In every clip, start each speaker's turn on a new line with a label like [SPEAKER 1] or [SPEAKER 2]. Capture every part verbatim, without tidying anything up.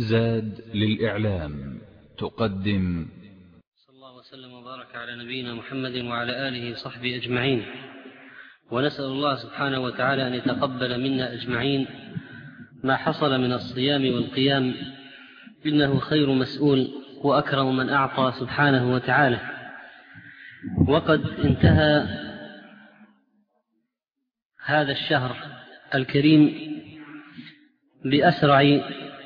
[SPEAKER 1] زاد للإعلام تقدم.
[SPEAKER 2] صلى الله وسلم وبارك على نبينا محمد وعلى آله وصحبه أجمعين، ونسأل الله سبحانه وتعالى أن يتقبل منا أجمعين ما حصل من الصيام والقيام، إنه خير مسؤول وأكرم من أعطى سبحانه وتعالى. وقد انتهى هذا الشهر الكريم بأسرع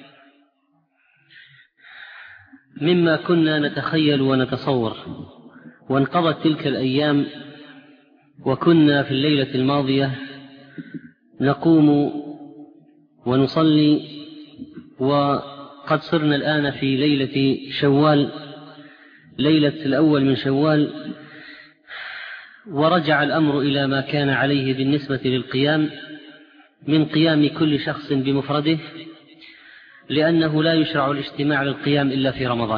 [SPEAKER 2] مما كنا نتخيل ونتصور، وانقضت تلك الأيام وكنا في الليلة الماضية نقوم ونصلي، وقد صرنا الآن في ليلة شوال، ليلة الأول من شوال، ورجع الأمر إلى ما كان عليه بالنسبة للقيام من قيام كل شخص بمفرده، لأنه لا يشرع الاجتماع للقيام إلا في رمضان.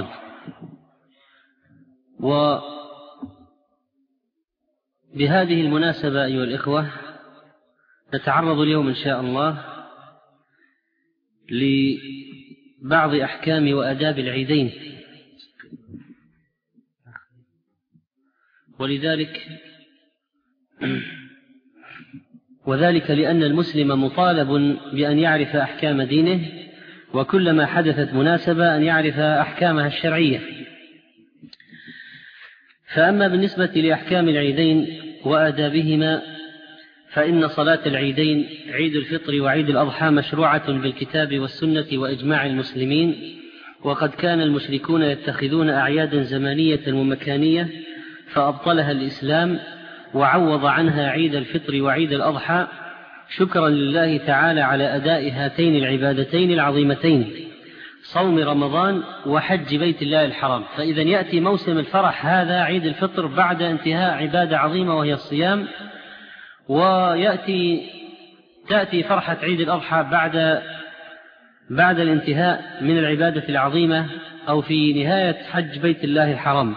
[SPEAKER 2] وبهذه المناسبة أيها الإخوة نتعرض اليوم إن شاء الله لبعض أحكام وآداب العيدين، ولذلك وذلك لأن المسلم مطالب بأن يعرف أحكام دينه، وكلما حدثت مناسبة أن يعرف أحكامها الشرعية. فأما بالنسبة لأحكام العيدين وآدابهما، فإن صلاة العيدين عيد الفطر وعيد الأضحى مشروعة بالكتاب والسنة وإجماع المسلمين، وقد كان المشركون يتخذون أعيادا زمانية ومكانية فأبطلها الإسلام وعوض عنها عيد الفطر وعيد الأضحى، شكرا لله تعالى على أداء هاتين العبادتين العظيمتين، صوم رمضان وحج بيت الله الحرام. فإذا يأتي موسم الفرح هذا عيد الفطر بعد انتهاء عبادة عظيمة وهي الصيام، ويأتي تأتي فرحة عيد الأضحى بعد بعد الانتهاء من العبادة العظيمة أو في نهاية حج بيت الله الحرام.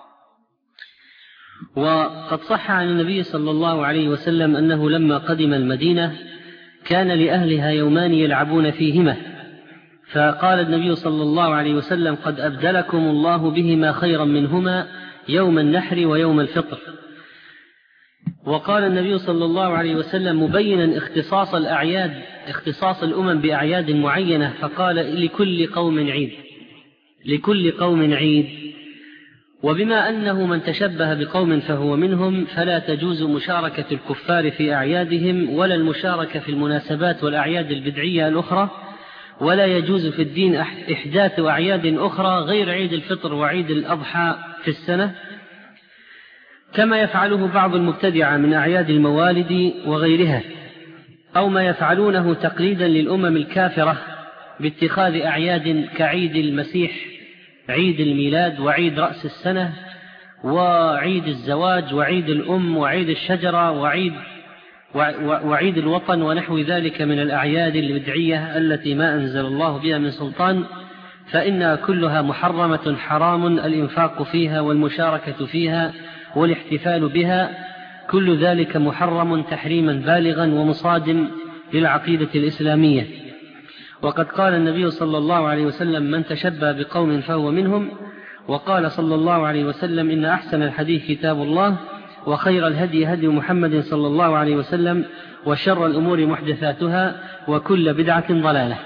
[SPEAKER 2] وقد صح عن النبي صلى الله عليه وسلم أنه لما قدم المدينة كان لأهلها يومان يلعبون فيهما، فقال النبي صلى الله عليه وسلم: قد أبدلكم الله بهما خيرا منهما يوم النحر ويوم الفطر. وقال النبي صلى الله عليه وسلم مبينا اختصاص الأعياد، اختصاص الأمم بأعياد معينة، فقال: لكل قوم عيد، لكل قوم عيد. وبما أنه من تشبه بقوم فهو منهم، فلا تجوز مشاركة الكفار في أعيادهم ولا المشاركة في المناسبات والأعياد البدعية الأخرى، ولا يجوز في الدين إحداث أعياد أخرى غير عيد الفطر وعيد الأضحى في السنة، كما يفعله بعض المبتدعة من أعياد الموالد وغيرها، أو ما يفعلونه تقليدا للأمم الكافرة باتخاذ أعياد كعيد المسيح، عيد الميلاد وعيد رأس السنة وعيد الزواج وعيد الأم وعيد الشجرة وعيد, وعيد الوطن ونحو ذلك من الأعياد البدعية التي ما أنزل الله بها من سلطان، فإنها كلها محرمة حرام الإنفاق فيها والمشاركة فيها والاحتفال بها، كل ذلك محرم تحريما بالغا ومصادم للعقيدة الإسلامية. وقد قال النبي صلى الله عليه وسلم: من تشبه بقوم فهو منهم. وقال صلى الله عليه وسلم: إن أحسن الحديث كتاب الله، وخير الهدي هدي محمد صلى الله عليه وسلم، وشر الأمور محدثاتها، وكل بدعة ضلالة.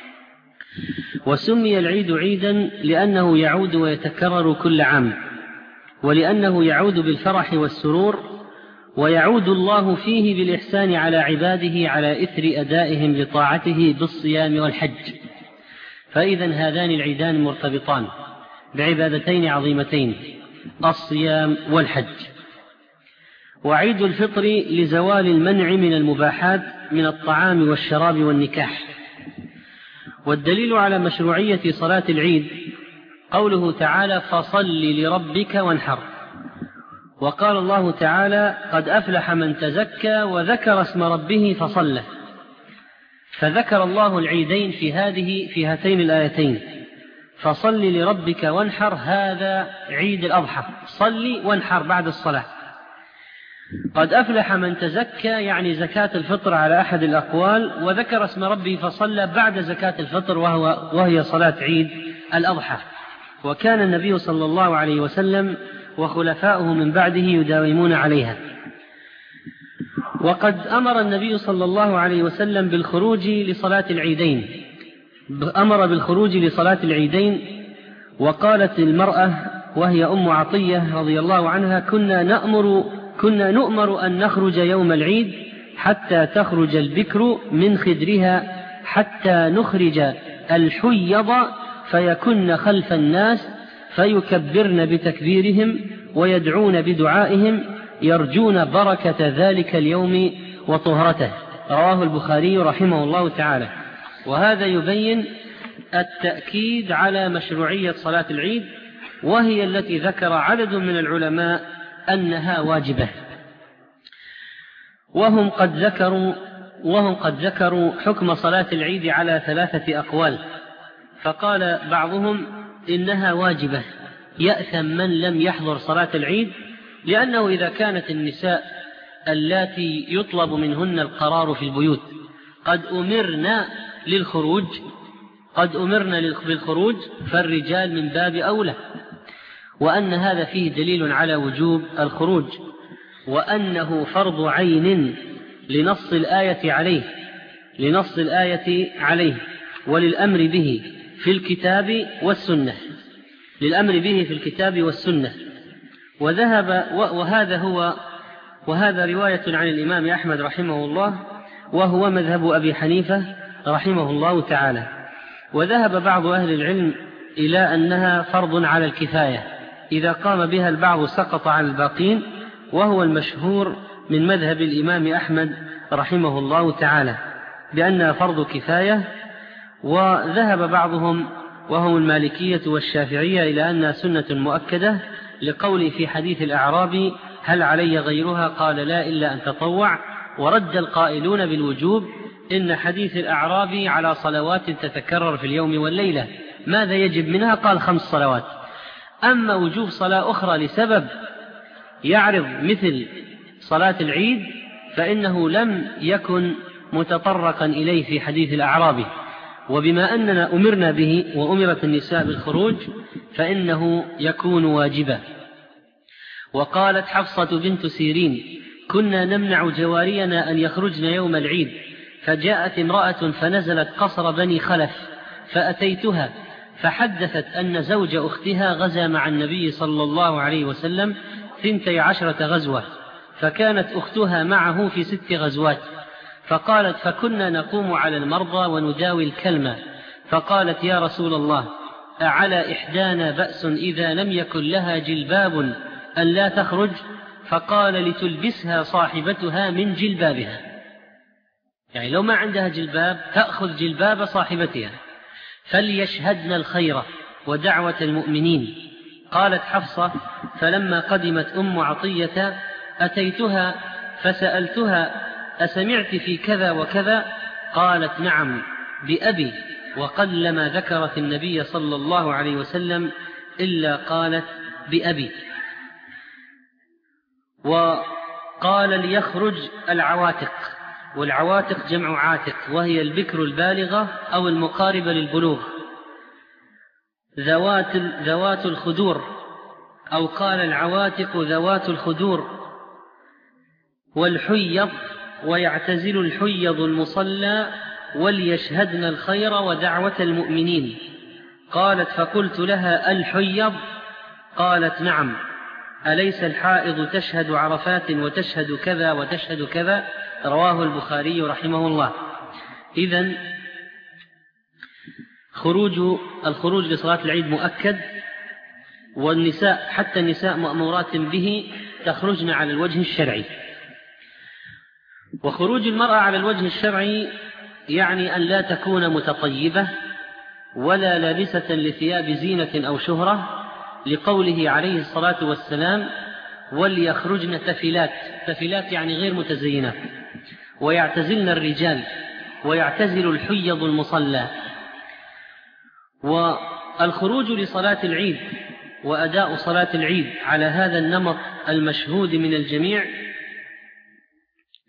[SPEAKER 2] وسمي العيد عيدا لأنه يعود ويتكرر كل عام، ولأنه يعود بالفرح والسرور، ويعود الله فيه بالإحسان على عباده على إثر أدائهم لطاعته بالصيام والحج. فإذا هذان العيدان مرتبطان بعبادتين عظيمتين، الصيام والحج. وعيد الفطر لزوال المنع من المباحات من الطعام والشراب والنكاح. والدليل على مشروعية صلاة العيد قوله تعالى: فصل لربك وانحر. وقال الله تعالى: قد أفلح من تزكى وذكر اسم ربه فصلى. فذكر الله العيدين في هذه في هاتين الآيتين، فصل لربك وانحر، هذا عيد الأضحى، صلي وانحر بعد الصلاة. قد أفلح من تزكى يعني زكاة الفطر على أحد الأقوال، وذكر اسم ربه فصلى بعد زكاة الفطر وهو وهي صلاة عيد الأضحى. وكان النبي صلى الله عليه وسلم وخلفاؤه من بعده يداومون عليها. وقد أمر النبي صلى الله عليه وسلم بالخروج لصلاة العيدين أمر بالخروج لصلاة العيدين وقالت المرأة وهي أم عطية رضي الله عنها: كنا نأمر كنا نؤمر أن نخرج يوم العيد حتى تخرج البكر من خدرها حتى نخرج الحيض فيكن خلف الناس فيكبرن بتكبيرهم ويدعون بدعائهم يرجون بركة ذلك اليوم وطهرته. رواه البخاري رحمه الله تعالى. وهذا يبين التأكيد على مشروعية صلاة العيد، وهي التي ذكر عدد من العلماء أنها واجبة. وهم قد ذكروا وهم قد ذكروا حكم صلاة العيد على ثلاثة أقوال. فقال بعضهم إنها واجبة يأثم من لم يحضر صلاة العيد، لأنه إذا كانت النساء اللاتي يطلب منهن القرار في البيوت قد أمرنا للخروج قد أمرنا بالخروج فالرجال من باب أولى، وأن هذا فيه دليل على وجوب الخروج، وأنه فرض عين لنص الآية عليه لنص الآية عليه وللأمر به في الكتاب والسنة للأمر به في الكتاب والسنة وذهب وهذا هو وهذا رواية عن الإمام أحمد رحمه الله، وهو مذهب أبي حنيفة رحمه الله تعالى. وذهب بعض أهل العلم إلى أنها فرض على الكفاية، إذا قام بها البعض سقط عن الباقين، وهو المشهور من مذهب الإمام أحمد رحمه الله تعالى بأنها فرض كفاية. وذهب بعضهم وهم المالكية والشافعية إلى أنها سنة مؤكدة، لقول في حديث الأعرابي: هل علي غيرها؟ قال: لا إلا أن تطوع. ورد القائلون بالوجوب إن حديث الأعرابي على صلوات تتكرر في اليوم والليلة، ماذا يجب منها؟ قال: خمس صلوات. أما وجوب صلاة أخرى لسبب يعرض مثل صلاة العيد فإنه لم يكن متطرقا إليه في حديث الأعرابي، وبما أننا أمرنا به وأمرت النساء بالخروج فإنه يكون واجبا. وقالت حفصة بنت سيرين: كنا نمنع جوارينا أن يخرجن يوم العيد، فجاءت امرأة فنزلت قصر بني خلف فأتيتها فحدثت أن زوج أختها غزا مع النبي صلى الله عليه وسلم ثنتي عشرة غزوة، فكانت أختها معه في ست غزوات. فقالت: فكنا نقوم على المرضى ونداوي الكلمة، فقالت: يا رسول الله، أعلى إحدانا بأس إذا لم يكن لها جلباب أن لا تخرج؟ فقال: لتلبسها صاحبتها من جلبابها، يعني لو ما عندها جلباب تأخذ جلباب صاحبتها. فليشهدن الخير ودعوة المؤمنين. قالت حفصة: فلما قدمت أم عطية أتيتها فسألتها: أسمعت في كذا وكذا؟ قالت: نعم بأبي. وقلما ذكرت النبي صلى الله عليه وسلم إلا قالت بأبي. وقال: ليخرج العواتق، والعواتق جمع عاتق، وهي البكر البالغة أو المقاربة للبلوغ، ذوات, ذوات الخدور، أو قال العواتق ذوات الخدور والحيض، ويعتزل الحيض المصلى وليشهدن الخير ودعوة المؤمنين. قالت: فقلت لها: الحيض؟ قالت: نعم. أليس الحائض تشهد عرفات وتشهد كذا وتشهد كذا؟ رواه البخاري رحمه الله. إذن خروج الخروج لصلاة العيد مؤكد، والنساء حتى النساء مأمورات به تخرجن على الوجه الشرعي. وخروج المرأة على الوجه الشرعي يعني أن لا تكون متطيبة ولا لابسة لثياب زينة أو شهرة، لقوله عليه الصلاة والسلام: وليخرجن تفلات. تفلات يعني غير متزينات. ويعتزلن الرجال، ويعتزل الحيض المصلى. والخروج لصلاة العيد وأداء صلاة العيد على هذا النمط المشهود من الجميع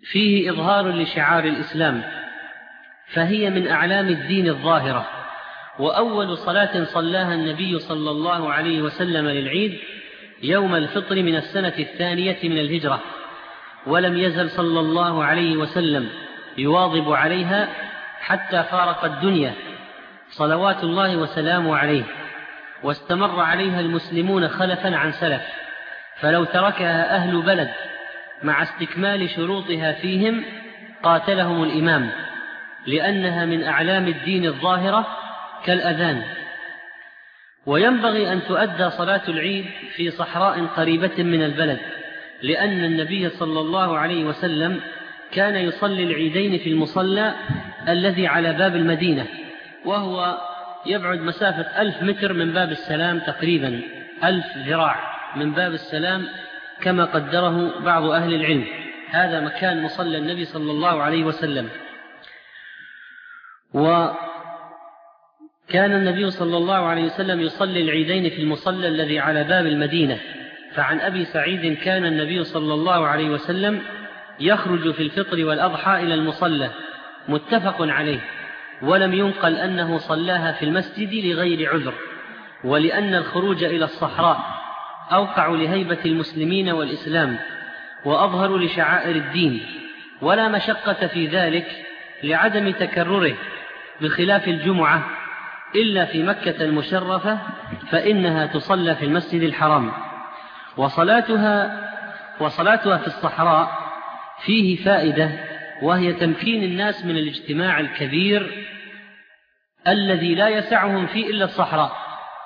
[SPEAKER 2] فيه إظهار لشعار الإسلام، فهي من أعلام الدين الظاهرة، وأول صلاة صلاها النبي صلى الله عليه وسلم للعيد يوم الفطر من السنة الثانية من الهجرة، ولم يزل صلى الله عليه وسلم يواظب عليها حتى فارق الدنيا صلوات الله وسلامه عليه، واستمر عليها المسلمون خلفا عن سلف، فلو تركها أهل بلد مع استكمال شروطها فيهم قاتلهم الإمام، لأنها من أعلام الدين الظاهرة كالأذان. وينبغي أن تؤدى صلاة العيد في صحراء قريبة من البلد، لأن النبي صلى الله عليه وسلم كان يصلي العيدين في المصلى الذي على باب المدينة، وهو يبعد مسافة ألف متر من باب السلام، تقريبا ألف ذراع من باب السلام كما قدره بعض أهل العلم. هذا مكان مصلى النبي صلى الله عليه وسلم. وكان النبي صلى الله عليه وسلم يصلي العيدين في المصلى الذي على باب المدينة. فعن أبي سعيد كان النبي صلى الله عليه وسلم يخرج في الفطر والأضحى إلى المصلى، متفق عليه، ولم ينقل أنه صلاها في المسجد لغير عذر، ولأن الخروج إلى الصحراء أوقع لهيبة المسلمين والإسلام، وأظهر لشعائر الدين، ولا مشقة في ذلك لعدم تكرره، بخلاف الجمعة إلا في مكة المشرفة فإنها تصلى في المسجد الحرام. وصلاتها, وصلاتها في الصحراء فيه فائدة، وهي تمكين الناس من الاجتماع الكبير الذي لا يسعهم فيه إلا الصحراء.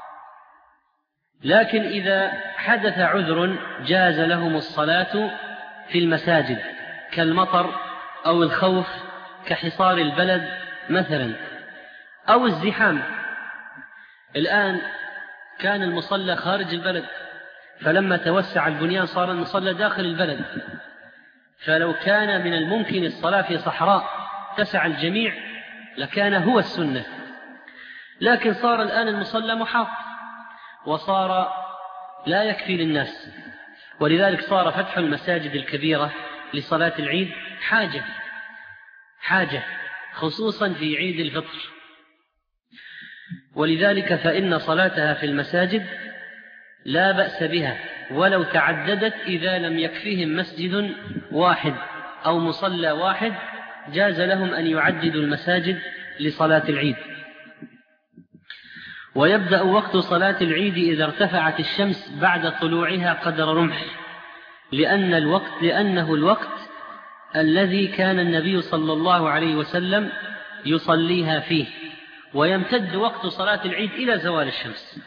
[SPEAKER 2] لكن إذا حدث عذر جاز لهم الصلاة في المساجد، كالمطر أو الخوف كحصار البلد مثلا، أو الزحام. الآن كان المصلى خارج البلد، فلما توسع البنيان صار المصلى داخل البلد، فلو كان من الممكن الصلاة في صحراء تسع الجميع لكان هو السنة، لكن صار الآن المصلى محاط وصار لا يكفي للناس، ولذلك صار فتح المساجد الكبيرة لصلاة العيد حاجة حاجة خصوصا في عيد الفطر. ولذلك فإن صلاتها في المساجد لا بأس بها ولو تعددت، إذا لم يكفيهم مسجد واحد أو مصلى واحد جاز لهم أن يعددوا المساجد لصلاة العيد. ويبدأ وقت صلاة العيد إذا ارتفعت الشمس بعد طلوعها قدر رمح، لأن الوقت لأنه الوقت الذي كان النبي صلى الله عليه وسلم يصليها فيه، ويمتد وقت صلاة العيد إلى زوال الشمس.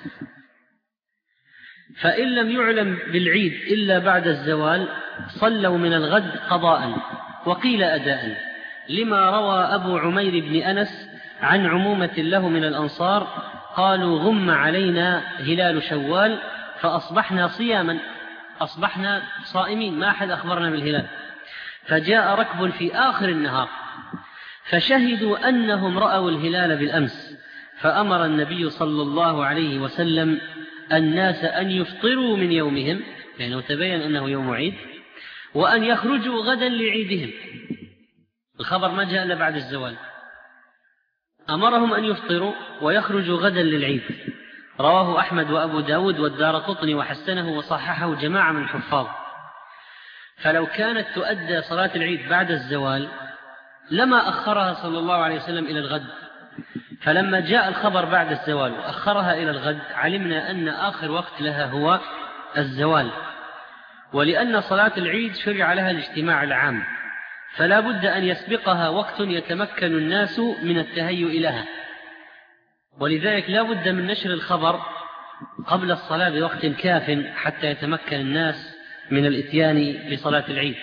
[SPEAKER 2] فإن لم يعلم بالعيد إلا بعد الزوال صلوا من الغد قضاء، وقيل أداء، لما روى أبو عمير بن أنس عن عمومة له من الأنصار قالوا غم علينا هلال شوال فأصبحنا صياما، أصبحنا صائمين، ما أحد أخبرنا بالهلال، فجاء ركب في آخر النهار فشهدوا أنهم رأوا الهلال بالأمس، فأمر النبي صلى الله عليه وسلم الناس أن يفطروا من يومهم، لأنه تبين أنه يوم عيد، وأن يخرجوا غدا لعيدهم. الخبر ما جاء إلا بعد الزوال، أمرهم أن يفطروا ويخرجوا غدا للعيد. رواه أحمد وأبو داود والدارقطني وحسنه وصححه جماعة من الحفاظ. فلو كانت تؤدى صلاة العيد بعد الزوال لما أخرها صلى الله عليه وسلم إلى الغد، فلما جاء الخبر بعد الزوال وأخرها إلى الغد علمنا أن آخر وقت لها هو الزوال. ولأن صلاة العيد شرع لها الاجتماع العام، فلا بد أن يسبقها وقت يتمكن الناس من التهيؤ لها، ولذلك لا بد من نشر الخبر قبل الصلاة بوقت كاف حتى يتمكن الناس من الإتيان بصلاة العيد.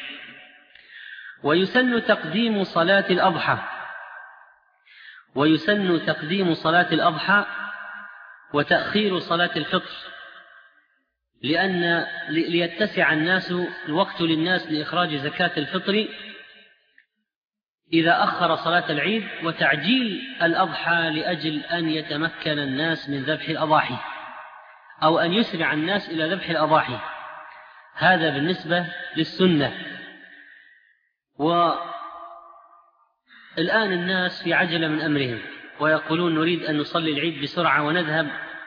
[SPEAKER 2] ويسن تقديم صلاة الأضحى ويسن تقديم صلاة الأضحى وتأخير صلاة الفطر، لأن ليتسع الناس الوقت للناس لإخراج زكاة الفطر إذا أخر صلاة العيد، وتعجيل الأضحى لأجل أن يتمكن الناس من ذبح الأضاحي، أو أن يسرع الناس إلى ذبح الأضاحي. هذا بالنسبة للسنة. والآن الناس في عجلة من أمرهم ويقولون نريد أن نصلي العيد بسرعة ونذهب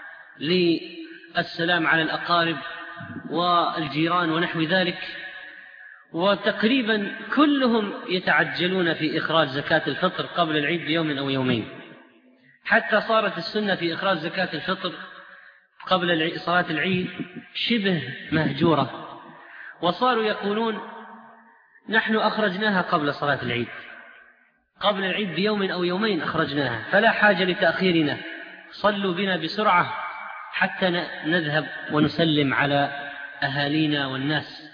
[SPEAKER 2] للسلام على الأقارب والجيران ونحو ذلك، وتقريبا كلهم يتعجلون في إخراج زكاة الفطر قبل العيد بيوم أو يومين، حتى صارت السنة في إخراج زكاة الفطر قبل صلاة العيد شبه مهجورة، وصاروا يقولون نحن أخرجناها قبل صلاة العيد، قبل العيد بيوم أو يومين أخرجناها، فلا حاجة لتأخيرنا، صلوا بنا بسرعة حتى نذهب ونسلم على أهالينا والناس.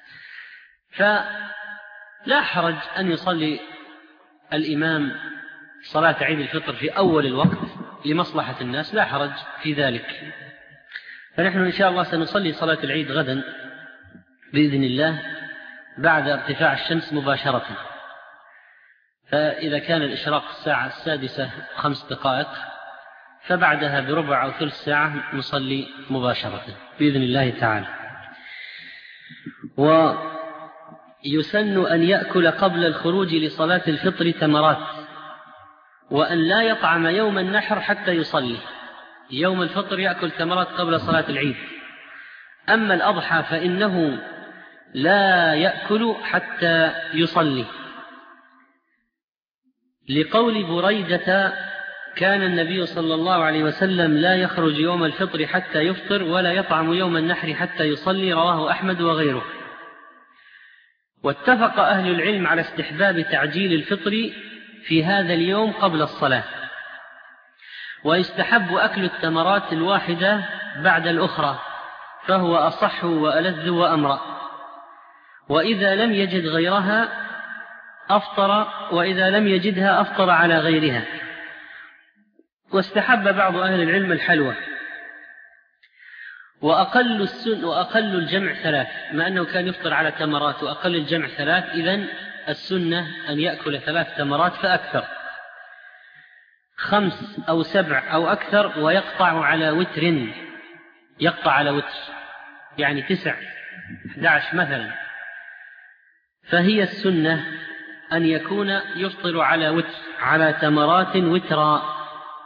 [SPEAKER 2] فلا حرج أن يصلي الإمام صلاة عيد الفطر في أول الوقت لمصلحة الناس، لا حرج في ذلك. فنحن إن شاء الله سنصلي صلاة العيد غدا بإذن الله بعد ارتفاع الشمس مباشرة، فإذا كان الإشراق الساعة السادسة خمس دقائق فبعدها بربع أو ثلث ساعة نصلي مباشرة بإذن الله تعالى. ويسن أن يأكل قبل الخروج لصلاة الفطر تمرات، وأن لا يطعم يوم النحر حتى يصلي. يوم الفطر يأكل تمرات قبل صلاة العيد، أما الأضحى فإنه لا يأكل حتى يصلي، لقول بريدة كان النبي صلى الله عليه وسلم لا يخرج يوم الفطر حتى يفطر ولا يطعم يوم النحر حتى يصلي، رواه أحمد وغيره. واتفق أهل العلم على استحباب تعجيل الفطر في هذا اليوم قبل الصلاة، ويستحب أكل التمرات الواحدة بعد الأخرى، فهو أصح وألذ وأمرأ، وإذا لم يجد غيرها أفطر، وإذا لم يجدها أفطر على غيرها. واستحب بعض أهل العلم الحلوى. وأقل السن وأقل الجمع ثلاث، ما أنه كان يفطر على تمرات وأقل الجمع ثلاث، إذن السنة أن يأكل ثلاث تمرات فأكثر، خمس أو سبع أو أكثر، ويقطع على وتر، يقطع على وتر يعني تسع أحد عشر مثلا، فهي السنة أن يكون يفطر على وتر على تمرات وترا.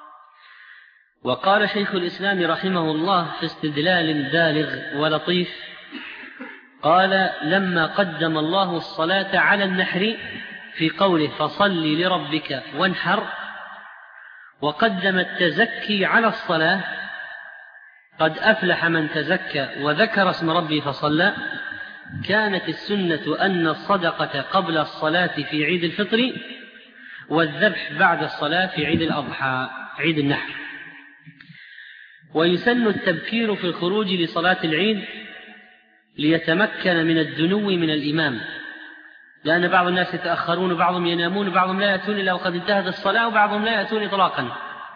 [SPEAKER 2] وقال شيخ الإسلام رحمه الله في استدلال بالغ ولطيف، قال لما قدم الله الصلاة على النحر في قوله فصل لربك وانحر، وقدم التزكي على الصلاة قد أفلح من تزكى وذكر اسم ربه فصلى، كانت السنة أن الصدقة قبل الصلاة في عيد الفطر والذبح بعد الصلاة في عيد الأضحى عيد النحر. ويسن التبكير في الخروج لصلاة العيد ليتمكن من الدنو من الإمام، لأن بعض الناس يتأخرون وبعضهم ينامون وبعضهم لا يأتون إلا وقد انتهت الصلاة وبعضهم لا يأتون إطلاقا،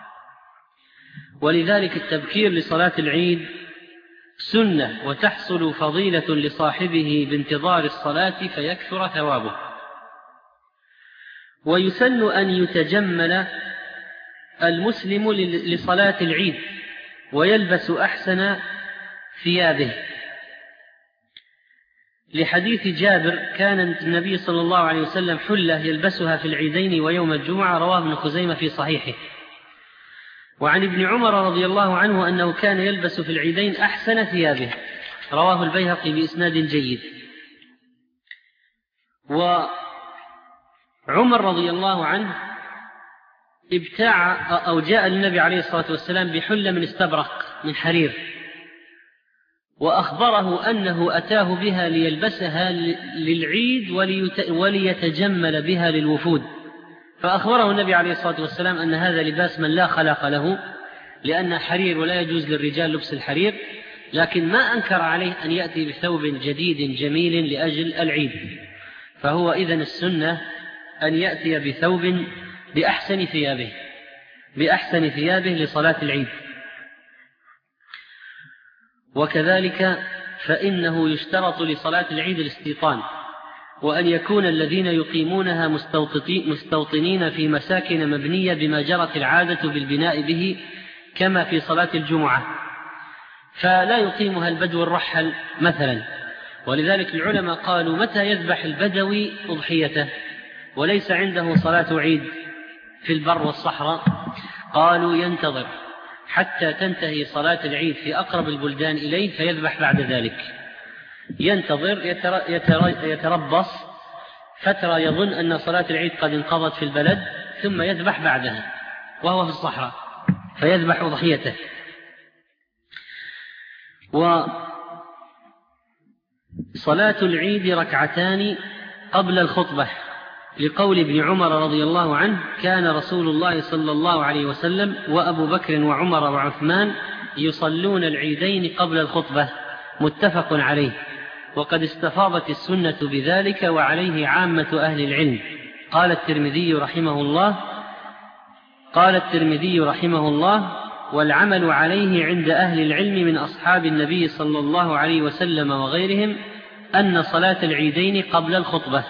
[SPEAKER 2] ولذلك التبكير لصلاة العيد سنة، وتحصل فضيلة لصاحبه بانتظار الصلاة فيكثر ثوابه. ويسن أن يتجمل المسلم لصلاة العيد ويلبس أحسن ثيابه، لحديث جابر كان النبي صلى الله عليه وسلم حلة يلبسها في العيدين ويوم الجمعة، رواه ابن خزيمة في صحيحه. وعن ابن عمر رضي الله عنه أنه كان يلبس في العيدين أحسن ثيابه، رواه البيهقي بإسناد جيد. وعمر رضي الله عنه ابتاع أو جاء للنبي عليه الصلاة والسلام بحلة من استبرق من حرير، وأخبره أنه أتاه بها ليلبسها للعيد وليتجمل بها للوفود، فأخبره النبي عليه الصلاة والسلام أن هذا لباس من لا خلاق له، لأن حرير ولا يجوز للرجال لبس الحرير، لكن ما أنكر عليه أن يأتي بثوب جديد جميل لأجل العيد، فهو إذن السنة أن يأتي بثوب بأحسن ثيابه بأحسن ثيابه لصلاة العيد. وكذلك فإنه يشترط لصلاة العيد الاستيطان، وأن يكون الذين يقيمونها مستوطنين في مساكن مبنية بما جرت العادة بالبناء به كما في صلاة الجمعة، فلا يقيمها البدو الرحل مثلا، ولذلك العلماء قالوا متى يذبح البدوي أضحيته وليس عنده صلاة عيد في البر والصحراء؟ قالوا ينتظر حتى تنتهي صلاة العيد في أقرب البلدان إليه فيذبح بعد ذلك. ينتظر يتربص فترة يظن أن صلاة العيد قد انقضت في البلد ثم يذبح بعدها وهو في الصحراء فيذبح أضحيته. وصلاة العيد ركعتان قبل الخطبة لقول ابن عمر رضي الله عنه كان رسول الله صلى الله عليه وسلم وأبو بكر وعمر وعثمان يصلون العيدين قبل الخطبة، متفق عليه. وقد استفاضت السنة بذلك وعليه عامة أهل العلم. قال الترمذي رحمه الله قال الترمذي رحمه الله والعمل عليه عند أهل العلم من أصحاب النبي صلى الله عليه وسلم وغيرهم أن صلاة العيدين قبل الخطبة.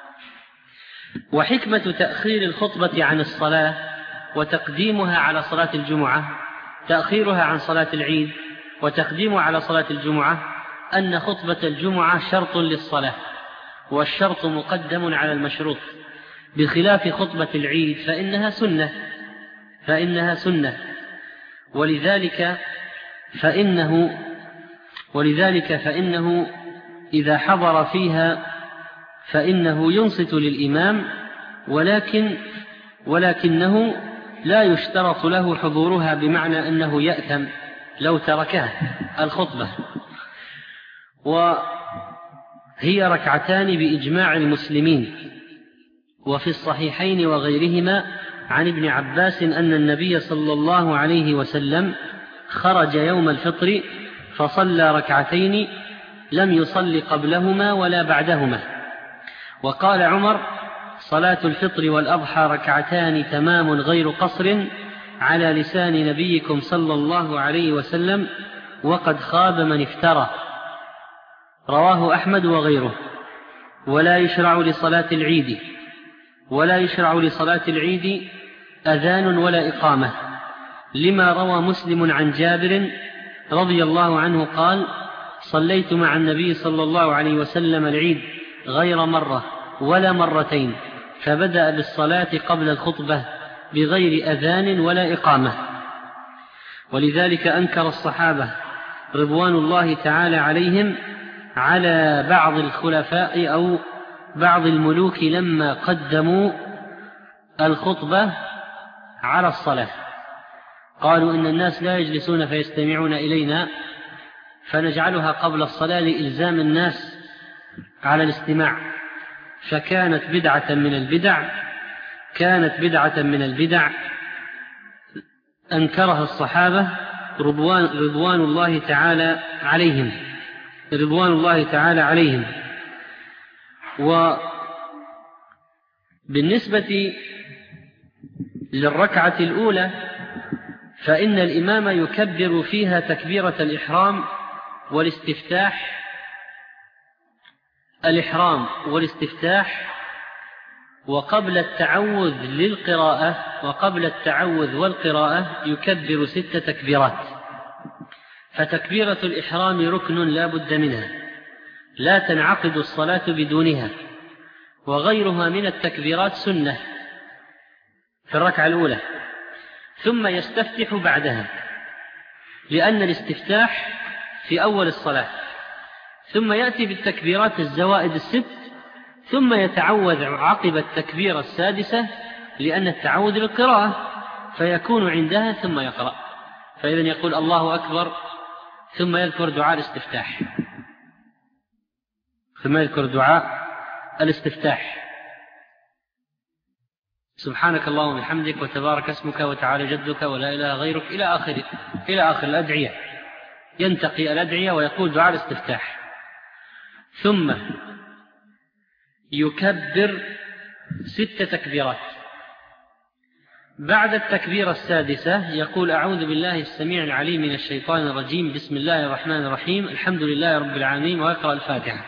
[SPEAKER 2] وحكمة تأخير الخطبة عن الصلاة وتقديمها على صلاة الجمعة تأخيرها عن صلاة العيد وتقديمها على صلاة الجمعة أن خطبة الجمعة شرط للصلاة، والشرط مقدم على المشروط، بخلاف خطبة العيد فإنها سنة فإنها سنة ولذلك فإنه ولذلك فإنه إذا حضر فيها فإنه ينصت للإمام، ولكن ولكنه لا يشترط له حضورها بمعنى أنه يأثم لو تركها الخطبة. وهي ركعتان بإجماع المسلمين. وفي الصحيحين وغيرهما عن ابن عباس أن النبي صلى الله عليه وسلم خرج يوم الفطر فصلى ركعتين لم يصل قبلهما ولا بعدهما. وقال عمر صلاة الفطر والأضحى ركعتان تمام غير قصر على لسان نبيكم صلى الله عليه وسلم وقد خاب من افترى. رواه أحمد وغيره. ولا يشرع لصلاة العيد ولا يشرع لصلاة العيد أذان ولا إقامة، لما روى مسلم عن جابر رضي الله عنه قال صليت مع النبي صلى الله عليه وسلم العيد غير مرة ولا مرتين، فبدأ بالصلاة قبل الخطبة بغير أذان ولا إقامة. ولذلك أنكر الصحابة رضوان الله تعالى عليهم على بعض الخلفاء أو بعض الملوك لما قدموا الخطبة على الصلاة، قالوا إن الناس لا يجلسون فيستمعون إلينا فنجعلها قبل الصلاة لإلزام الناس على الاستماع، فكانت بدعة من البدع كانت بدعة من البدع أنكرها الصحابة رضوان, رضوان الله تعالى عليهم رضوان الله تعالى عليهم. وبالنسبة للركعة الأولى فإن الإمام يكبر فيها تكبيرة الإحرام والاستفتاح الإحرام والاستفتاح وقبل التعوذ للقراءة وقبل التعوذ والقراءة يكبر ست تكبيرات. فتكبيرة الإحرام ركن لا بد منها، لا تنعقد الصلاة بدونها، وغيرها من التكبيرات سنة في الركعة الأولى، ثم يستفتح بعدها لأن الاستفتاح في أول الصلاة، ثم يأتي بالتكبيرات الزوائد الست، ثم يتعوذ عقب التكبيرة السادسة لأن التعوذ للقراءة فيكون عندها ثم يقرأ. فإذا يقول الله أكبر ثم يذكر دعاء الاستفتاح ثم يذكر دعاء الاستفتاح سبحانك اللهم وبحمدك وتبارك اسمك وتعالى جدك ولا إله غيرك إلى آخر إلى آخر الأدعية. ينتقي الأدعية ويقول دعاء الاستفتاح، ثم يكبر ست تكبيرات. بعد التكبيرة السادسة يقول أعوذ بالله السميع العليم من الشيطان الرجيم بسم الله الرحمن الرحيم الحمد لله رب العالمين ويقرأ الفاتحة.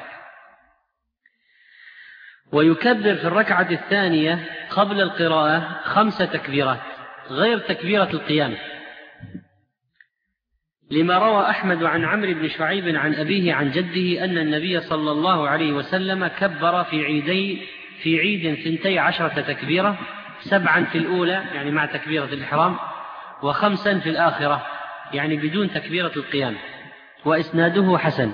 [SPEAKER 2] ويكبر في الركعة الثانية قبل القراءة خمس تكبيرات غير تكبيرة القيام، لما روى أحمد عن عمرو بن شعيب عن أبيه عن جده أن النبي صلى الله عليه وسلم كبر في عيدي في عيد ثنتي عشرة تكبيرة، سبعا في الأولى يعني مع تكبيرة الإحرام، وخمسا في الآخرة يعني بدون تكبيرة القيام، وإسناده حسن.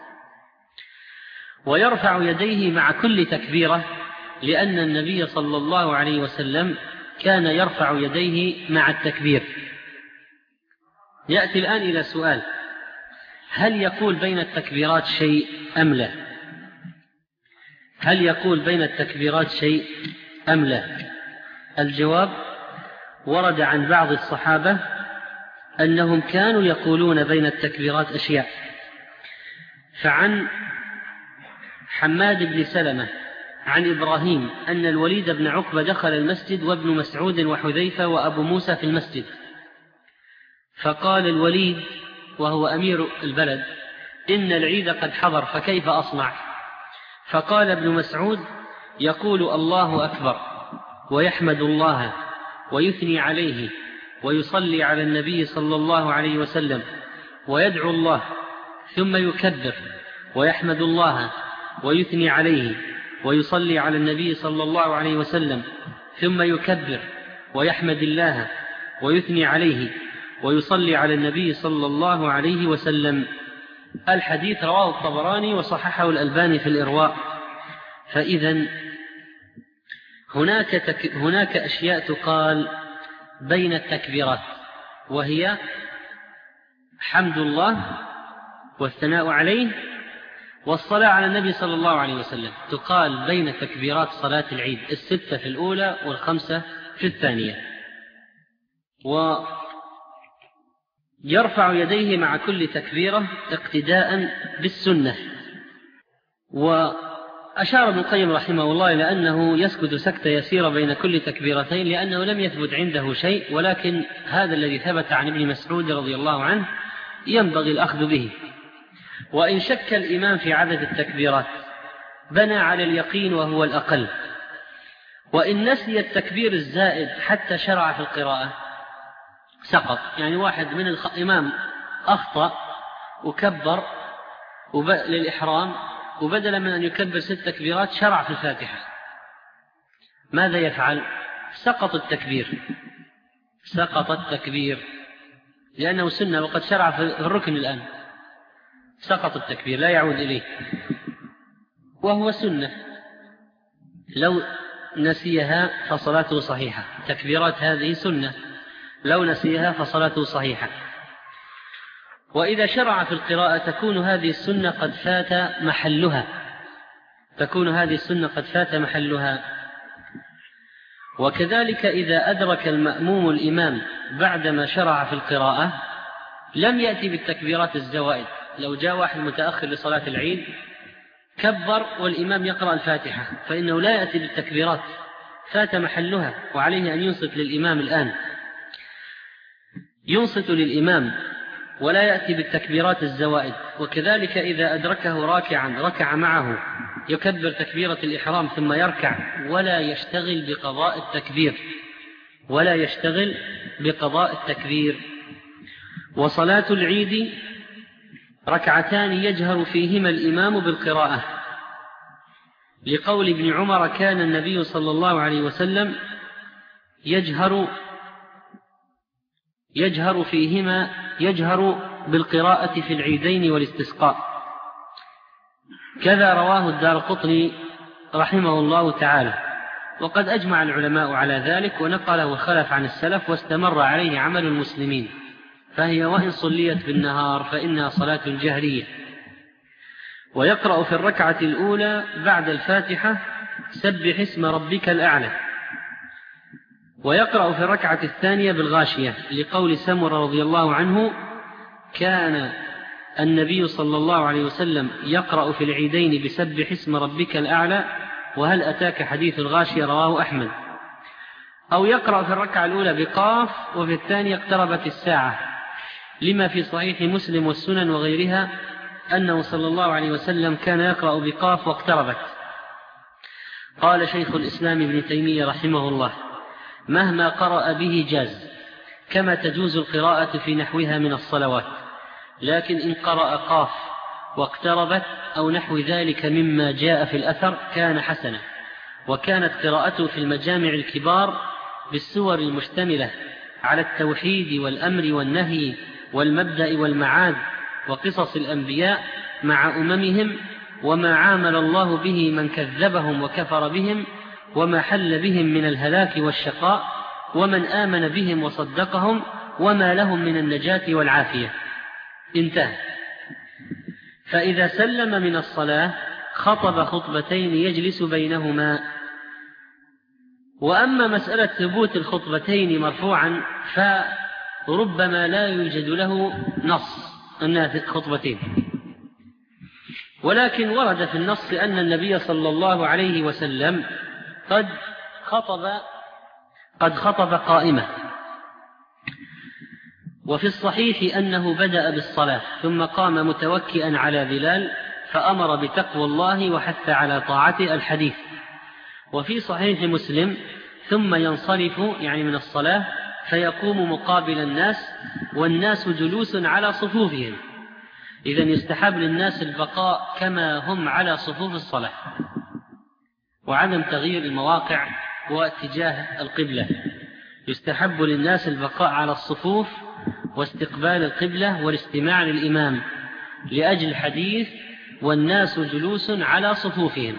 [SPEAKER 2] ويرفع يديه مع كل تكبيرة لأن النبي صلى الله عليه وسلم كان يرفع يديه مع التكبير. يأتي الآن إلى سؤال: هل يقول بين التكبيرات شيء أم لا؟ هل يقول بين التكبيرات شيء أم لا؟ الجواب: ورد عن بعض الصحابة أنهم كانوا يقولون بين التكبيرات أشياء، فعن حماد بن سلمة عن إبراهيم أن الوليد بن عقبة دخل المسجد وابن مسعود وحذيفة وأبو موسى في المسجد، فقال الوليد وهو أمير البلد: إن العيد قد حضر فكيف أصنع؟ فقال ابن مسعود: يقول الله أكبر ويحمد الله ويثني عليه ويصلي على النبي صلى الله عليه وسلم ويدعو الله، ثم يكبر ويحمد الله ويثني عليه ويصلي على النبي صلى الله عليه وسلم، ثم يكبر ويحمد الله ويثني عليه ويصلي على النبي صلى الله عليه وسلم. الحديث رواه الطبراني وصححه الألباني في الإرواء. فإذا هناك, تك... هناك أشياء تقال بين التكبيرات، وهي حمد الله والثناء عليه والصلاة على النبي صلى الله عليه وسلم، تقال بين تكبيرات صلاة العيد، الستة في الأولى والخمسة في الثانية. ويرفع يديه مع كل تكبيرة اقتداء بالسنة. وأشار ابن القيم رحمه الله إلى أنه يسكت سكتة يسيرة بين كل تكبيرتين، لأنه لم يثبت عنده شيء، ولكن هذا الذي ثبت عن ابن مسعود رضي الله عنه ينبغي الأخذ به. وإن شك الإمام في عدد التكبيرات بنى على اليقين وهو الأقل. وإن نسي التكبير الزائد حتى شرع في القراءة سقط، يعني واحد من الإمام أخطأ وكبر للإحرام، وبدل من أن يكبر ست تكبيرات شرع في الفاتحة، ماذا يفعل؟ سقط التكبير، سقط التكبير لأنه سنة وقد شرع في الركن الآن، سقط التكبير لا يعود إليه، وهو سنة. لو نسيها فصلاته صحيحة، تكبيرات هذه سنة، لو نسيها فصلاته صحيحة. وإذا شرع في القراءة تكون هذه السنة قد فات محلها، تكون هذه السنة قد فات محلها. وكذلك إذا أدرك المأموم الإمام بعدما شرع في القراءة لم يأتي بالتكبيرات الزوائد. لو جاء واحد متأخر لصلاة العيد كبر والإمام يقرأ الفاتحة فإنه لا يأتي بالتكبيرات، فات محلها، وعليه أن ينصت للإمام الآن، ينصت للإمام ولا يأتي بالتكبيرات الزوائد. وكذلك إذا أدركه راكعا ركع معه يكبر تكبيرة الإحرام ثم يركع ولا يشتغل بقضاء التكبير، ولا يشتغل بقضاء التكبير. وصلاة العيد ركعتان يجهر فيهما الإمام بالقراءة، لقول ابن عمر كان النبي صلى الله عليه وسلم يجهر يجهر فيهما يجهر بالقراءة في العيدين والاستسقاء. كذا رواه الدارقطني رحمه الله تعالى. وقد أجمع العلماء على ذلك ونقله الخلف عن السلف واستمر عليه عمل المسلمين، فهي وإن صليت بالنهار فإنها صلاة جهرية. ويقرأ في الركعة الأولى بعد الفاتحة سبح اسم ربك الأعلى، ويقرأ في الركعة الثانية بالغاشية، لقول سمر رضي الله عنه كان النبي صلى الله عليه وسلم يقرأ في العيدين بسبح اسم ربك الأعلى وهل أتاك حديث الغاشية، رواه أحمد. أو يقرأ في الركعة الأولى بقاف وفي الثانية اقتربت الساعة، لما في صحيح مسلم والسنن وغيرها أنه صلى الله عليه وسلم كان يقرأ بقاف واقتربت. قال شيخ الإسلام ابن تيمية رحمه الله مهما قرأ به جاز، كما تجوز القراءة في نحوها من الصلوات، لكن إن قرأ قاف واقتربت أو نحو ذلك مما جاء في الأثر كان حسنا. وكانت قراءته في المجامع الكبار بالسور المشتملة على التوحيد والأمر والنهي والمبدأ والمعاد وقصص الأنبياء مع أممهم وما عامل الله به من كذبهم وكفر بهم وما حل بهم من الهلاك والشقاء ومن آمن بهم وصدقهم وما لهم من النجاة والعافية. انتهى. فإذا سلم من الصلاة خطب خطبتين يجلس بينهما. وأما مسألة ثبوت الخطبتين مرفوعا فربما لا يوجد له نص أنها خطبتين، ولكن ورد في النص أن النبي صلى الله عليه وسلم قد خطب قد خطب قائمة. وفي الصحيح أنه بدأ بالصلاة ثم قام متوكئا على بلال فأمر بتقوى الله وحث على طاعته الحديث. وفي صحيح مسلم ثم ينصرف يعني من الصلاة فيقوم مقابل الناس والناس جلوس على صفوفهم. إذن يستحب للناس البقاء كما هم على صفوف الصلاة وعدم تغيير المواقع واتجاه القبلة. يستحب للناس البقاء على الصفوف واستقبال القبلة والاستماع للإمام لأجل الحديث والناس جلوس على صفوفهم.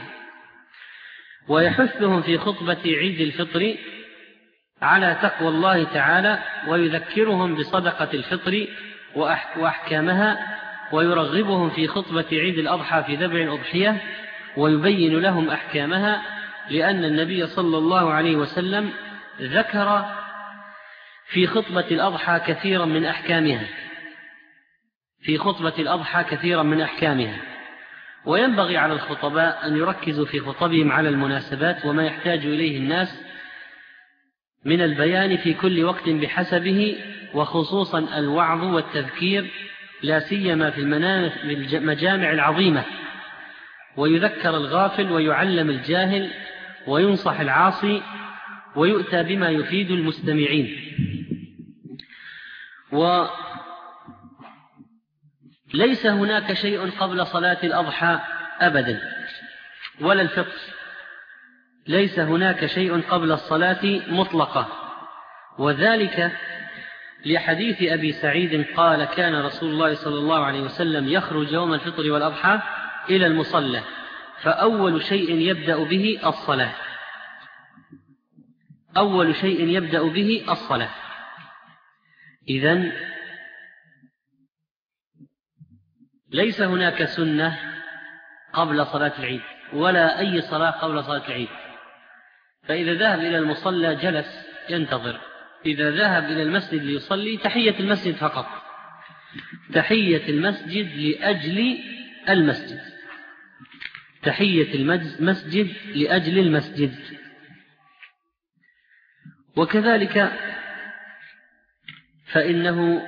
[SPEAKER 2] ويحثهم في خطبة عيد الفطر على تقوى الله تعالى ويذكرهم بصدقة الفطر وأحكامها ويرغبهم في خطبة عيد الأضحى في ذبح الأضحية ويبين لهم أحكامها، لأن النبي صلى الله عليه وسلم ذكر في خطبة الأضحى كثيرا من أحكامها في خطبة الأضحى كثيرا من أحكامها. وينبغي على الخطباء أن يركزوا في خطبهم على المناسبات وما يحتاج إليه الناس من البيان في كل وقت بحسبه، وخصوصا الوعظ والتذكير لا سيما في المجامع العظيمة، ويذكر الغافل ويعلم الجاهل وينصح العاصي ويؤتى بما يفيد المستمعين. وليس هناك شيء قبل صلاة الأضحى أبدا ولا الفطر، ليس هناك شيء قبل الصلاة مطلقة، وذلك لحديث أبي سعيد قال كان رسول الله صلى الله عليه وسلم يخرج يوم الفطر والأضحى إلى المصلى فأول شيء يبدأ به الصلاة أول شيء يبدأ به الصلاة. إذن ليس هناك سنة قبل صلاة العيد ولا أي صلاة قبل صلاة العيد. فإذا ذهب إلى المصلى جلس ينتظر، إذا ذهب إلى المسجد ليصلي تحية المسجد فقط، تحية المسجد لأجل المسجد تحية المسجد لأجل المسجد. وكذلك فإنه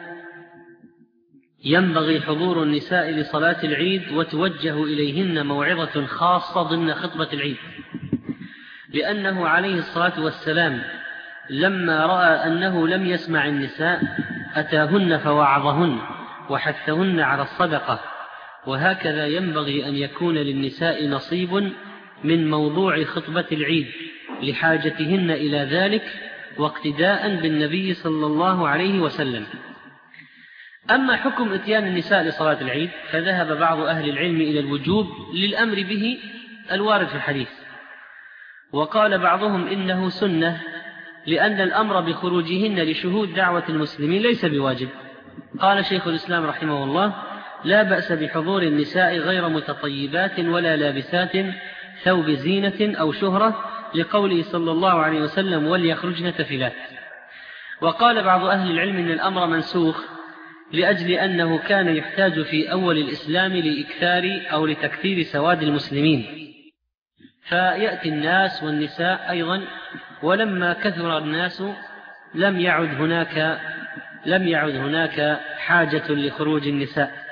[SPEAKER 2] ينبغي حضور النساء لصلاة العيد وتوجه إليهن موعظة خاصة ضمن خطبة العيد، لأنه عليه الصلاة والسلام لما رأى أنه لم يسمع النساء أتاهن فوعظهن وحثهن على الصدقة. وهكذا ينبغي أن يكون للنساء نصيب من موضوع خطبة العيد لحاجتهن إلى ذلك واقتداء بالنبي صلى الله عليه وسلم. أما حكم إتيان النساء لصلاة العيد فذهب بعض أهل العلم إلى الوجوب للأمر به الوارد في الحديث، وقال بعضهم إنه سنة لأن الأمر بخروجهن لشهود دعوة المسلمين ليس بواجب. قال شيخ الإسلام رحمه الله لا بأس بحضور النساء غير متطيبات ولا لابسات ثوب زينة أو شهرة لقوله صلى الله عليه وسلم وليخرجن تفلات. وقال بعض أهل العلم إن الأمر منسوخ لأجل أنه كان يحتاج في أول الإسلام لإكثار أو لتكثير سواد المسلمين فيأتي الناس والنساء أيضا، ولما كثر الناس لم يعد هناك لم يعد هناك حاجة لخروج النساء.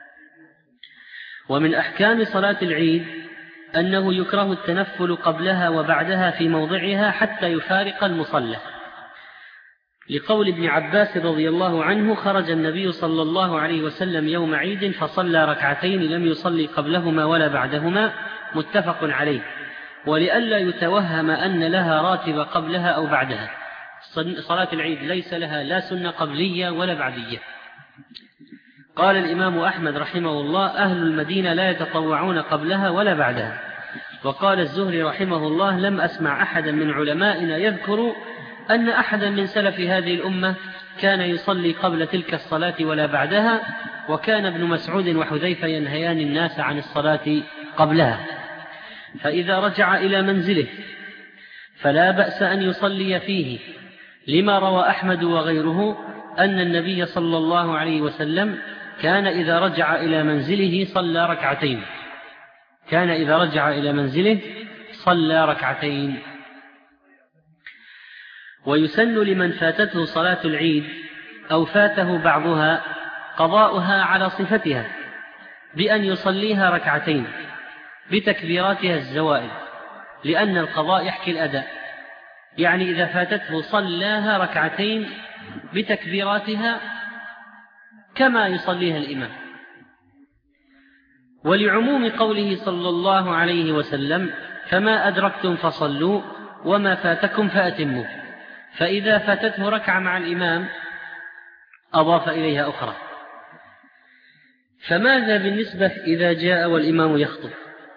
[SPEAKER 2] ومن أحكام صلاة العيد أنه يكره التنفل قبلها وبعدها في موضعها حتى يفارق المصلى، لقول ابن عباس رضي الله عنه: خرج النبي صلى الله عليه وسلم يوم عيد فصلى ركعتين لم يصلي قبلهما ولا بعدهما، متفق عليه. ولئلا يتوهم أن لها راتب قبلها أو بعدها، صلاة العيد ليس لها لا سنة قبلية ولا بعدية. قال الإمام أحمد رحمه الله: أهل المدينة لا يتطوعون قبلها ولا بعدها. وقال الزهري رحمه الله: لم أسمع أحدا من علمائنا يذكر أن أحدا من سلف هذه الأمة كان يصلي قبل تلك الصلاة ولا بعدها، وكان ابن مسعود وحذيفة ينهيان الناس عن الصلاة قبلها. فإذا رجع إلى منزله فلا بأس أن يصلي فيه، لما روى أحمد وغيره أن النبي صلى الله عليه وسلم كان إذا رجع إلى منزله صلى ركعتين كان إذا رجع إلى منزله صلى ركعتين. ويسن لمن فاتته صلاة العيد أو فاته بعضها قضاؤها على صفتها بأن يصليها ركعتين بتكبيراتها الزوائد، لأن القضاء يحكي الأداء، يعني إذا فاتته صلاها ركعتين بتكبيراتها كما يصليها الإمام. ولعموم قوله صلى الله عليه وسلم: فما أدركتم فصلوا وما فاتكم فأتموا، فإذا فاتته ركعة مع الإمام أضاف إليها أخرى. فماذا بالنسبة إذا جاء والإمام يخطب؟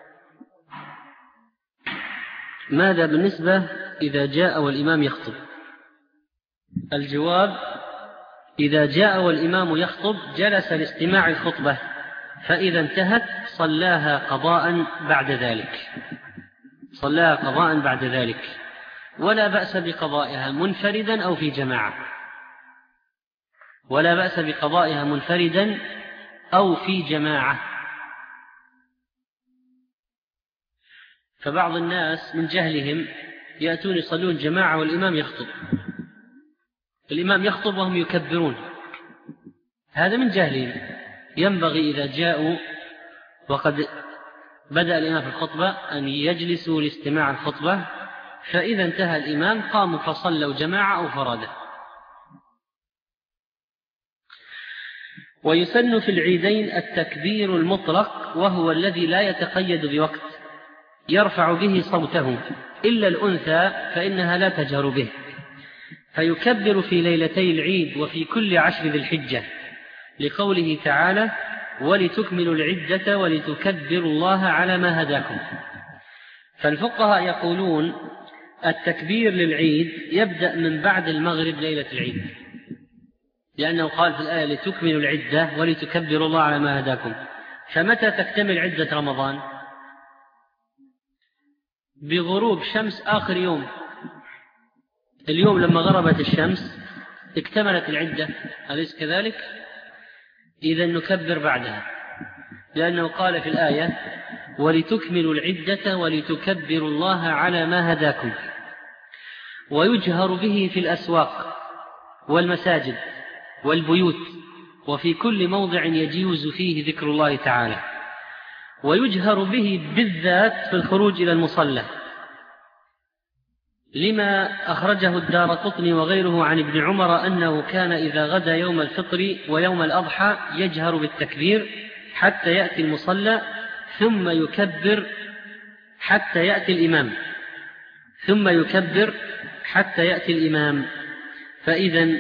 [SPEAKER 2] ماذا بالنسبة إذا جاء والإمام يخطب؟ الجواب: إذا جاء والإمام يخطب جلس لاستماع الخطبة، فإذا انتهت صلاها قضاء بعد ذلك صلاها قضاء بعد ذلك ولا بأس بقضائها منفردا أو في جماعة ولا بأس بقضائها منفردا أو في جماعة. فبعض الناس من جهلهم يأتون يصلون جماعة والإمام يخطب الإمام يخطب وهم يكبرون، هذا من جهلهم. ينبغي إذا جاءوا وقد بدأ الإمام في الخطبة أن يجلسوا لاستماع الخطبة، فإذا انتهى الإمام قاموا فصلوا جماعة أو فرادة. ويسن في العيدين التكبير المطلق، وهو الذي لا يتقيد بوقت يرفع به صوته، إلا الأنثى فإنها لا تجهر به، فيكبر في ليلتي العيد وفي كل عشر ذي الحجة، لقوله تعالى: ولتكملوا العدة ولتكبروا الله على ما هداكم. فالفقهاء يقولون التكبير للعيد يبدأ من بعد المغرب ليلة العيد، لأنه قال في الآية: لتكملوا العدة ولتكبروا الله على ما هداكم. فمتى تكتمل عدة رمضان؟ بغروب شمس آخر يوم. اليوم لما غربت الشمس اكتملت العدة، أليس كذلك؟ إذن نكبر بعدها، لأنه قال في الآية: ولتكملوا العدة ولتكبروا الله على ما هداكم. ويجهر به في الأسواق والمساجد والبيوت وفي كل موضع يجوز فيه ذكر الله تعالى. ويجهر به بالذات في الخروج إلى المصلى، لما أخرجه الدارقطني وغيره عن ابن عمر أنه كان إذا غدا يوم الفطر ويوم الأضحى يجهر بالتكبير حتى يأتي المصلى، ثم يكبر حتى يأتي الإمام ثم يكبر حتى يأتي الإمام. فإذا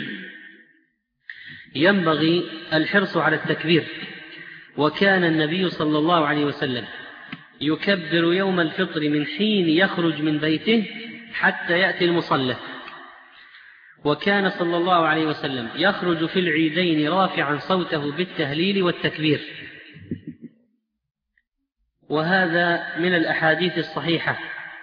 [SPEAKER 2] ينبغي الحرص على التكبير. وكان النبي صلى الله عليه وسلم يكبر يوم الفطر من حين يخرج من بيته حتى يأتي المصلى. وكان صلى الله عليه وسلم يخرج في العيدين رافعا صوته بالتهليل والتكبير، وهذا من الأحاديث الصحيحة.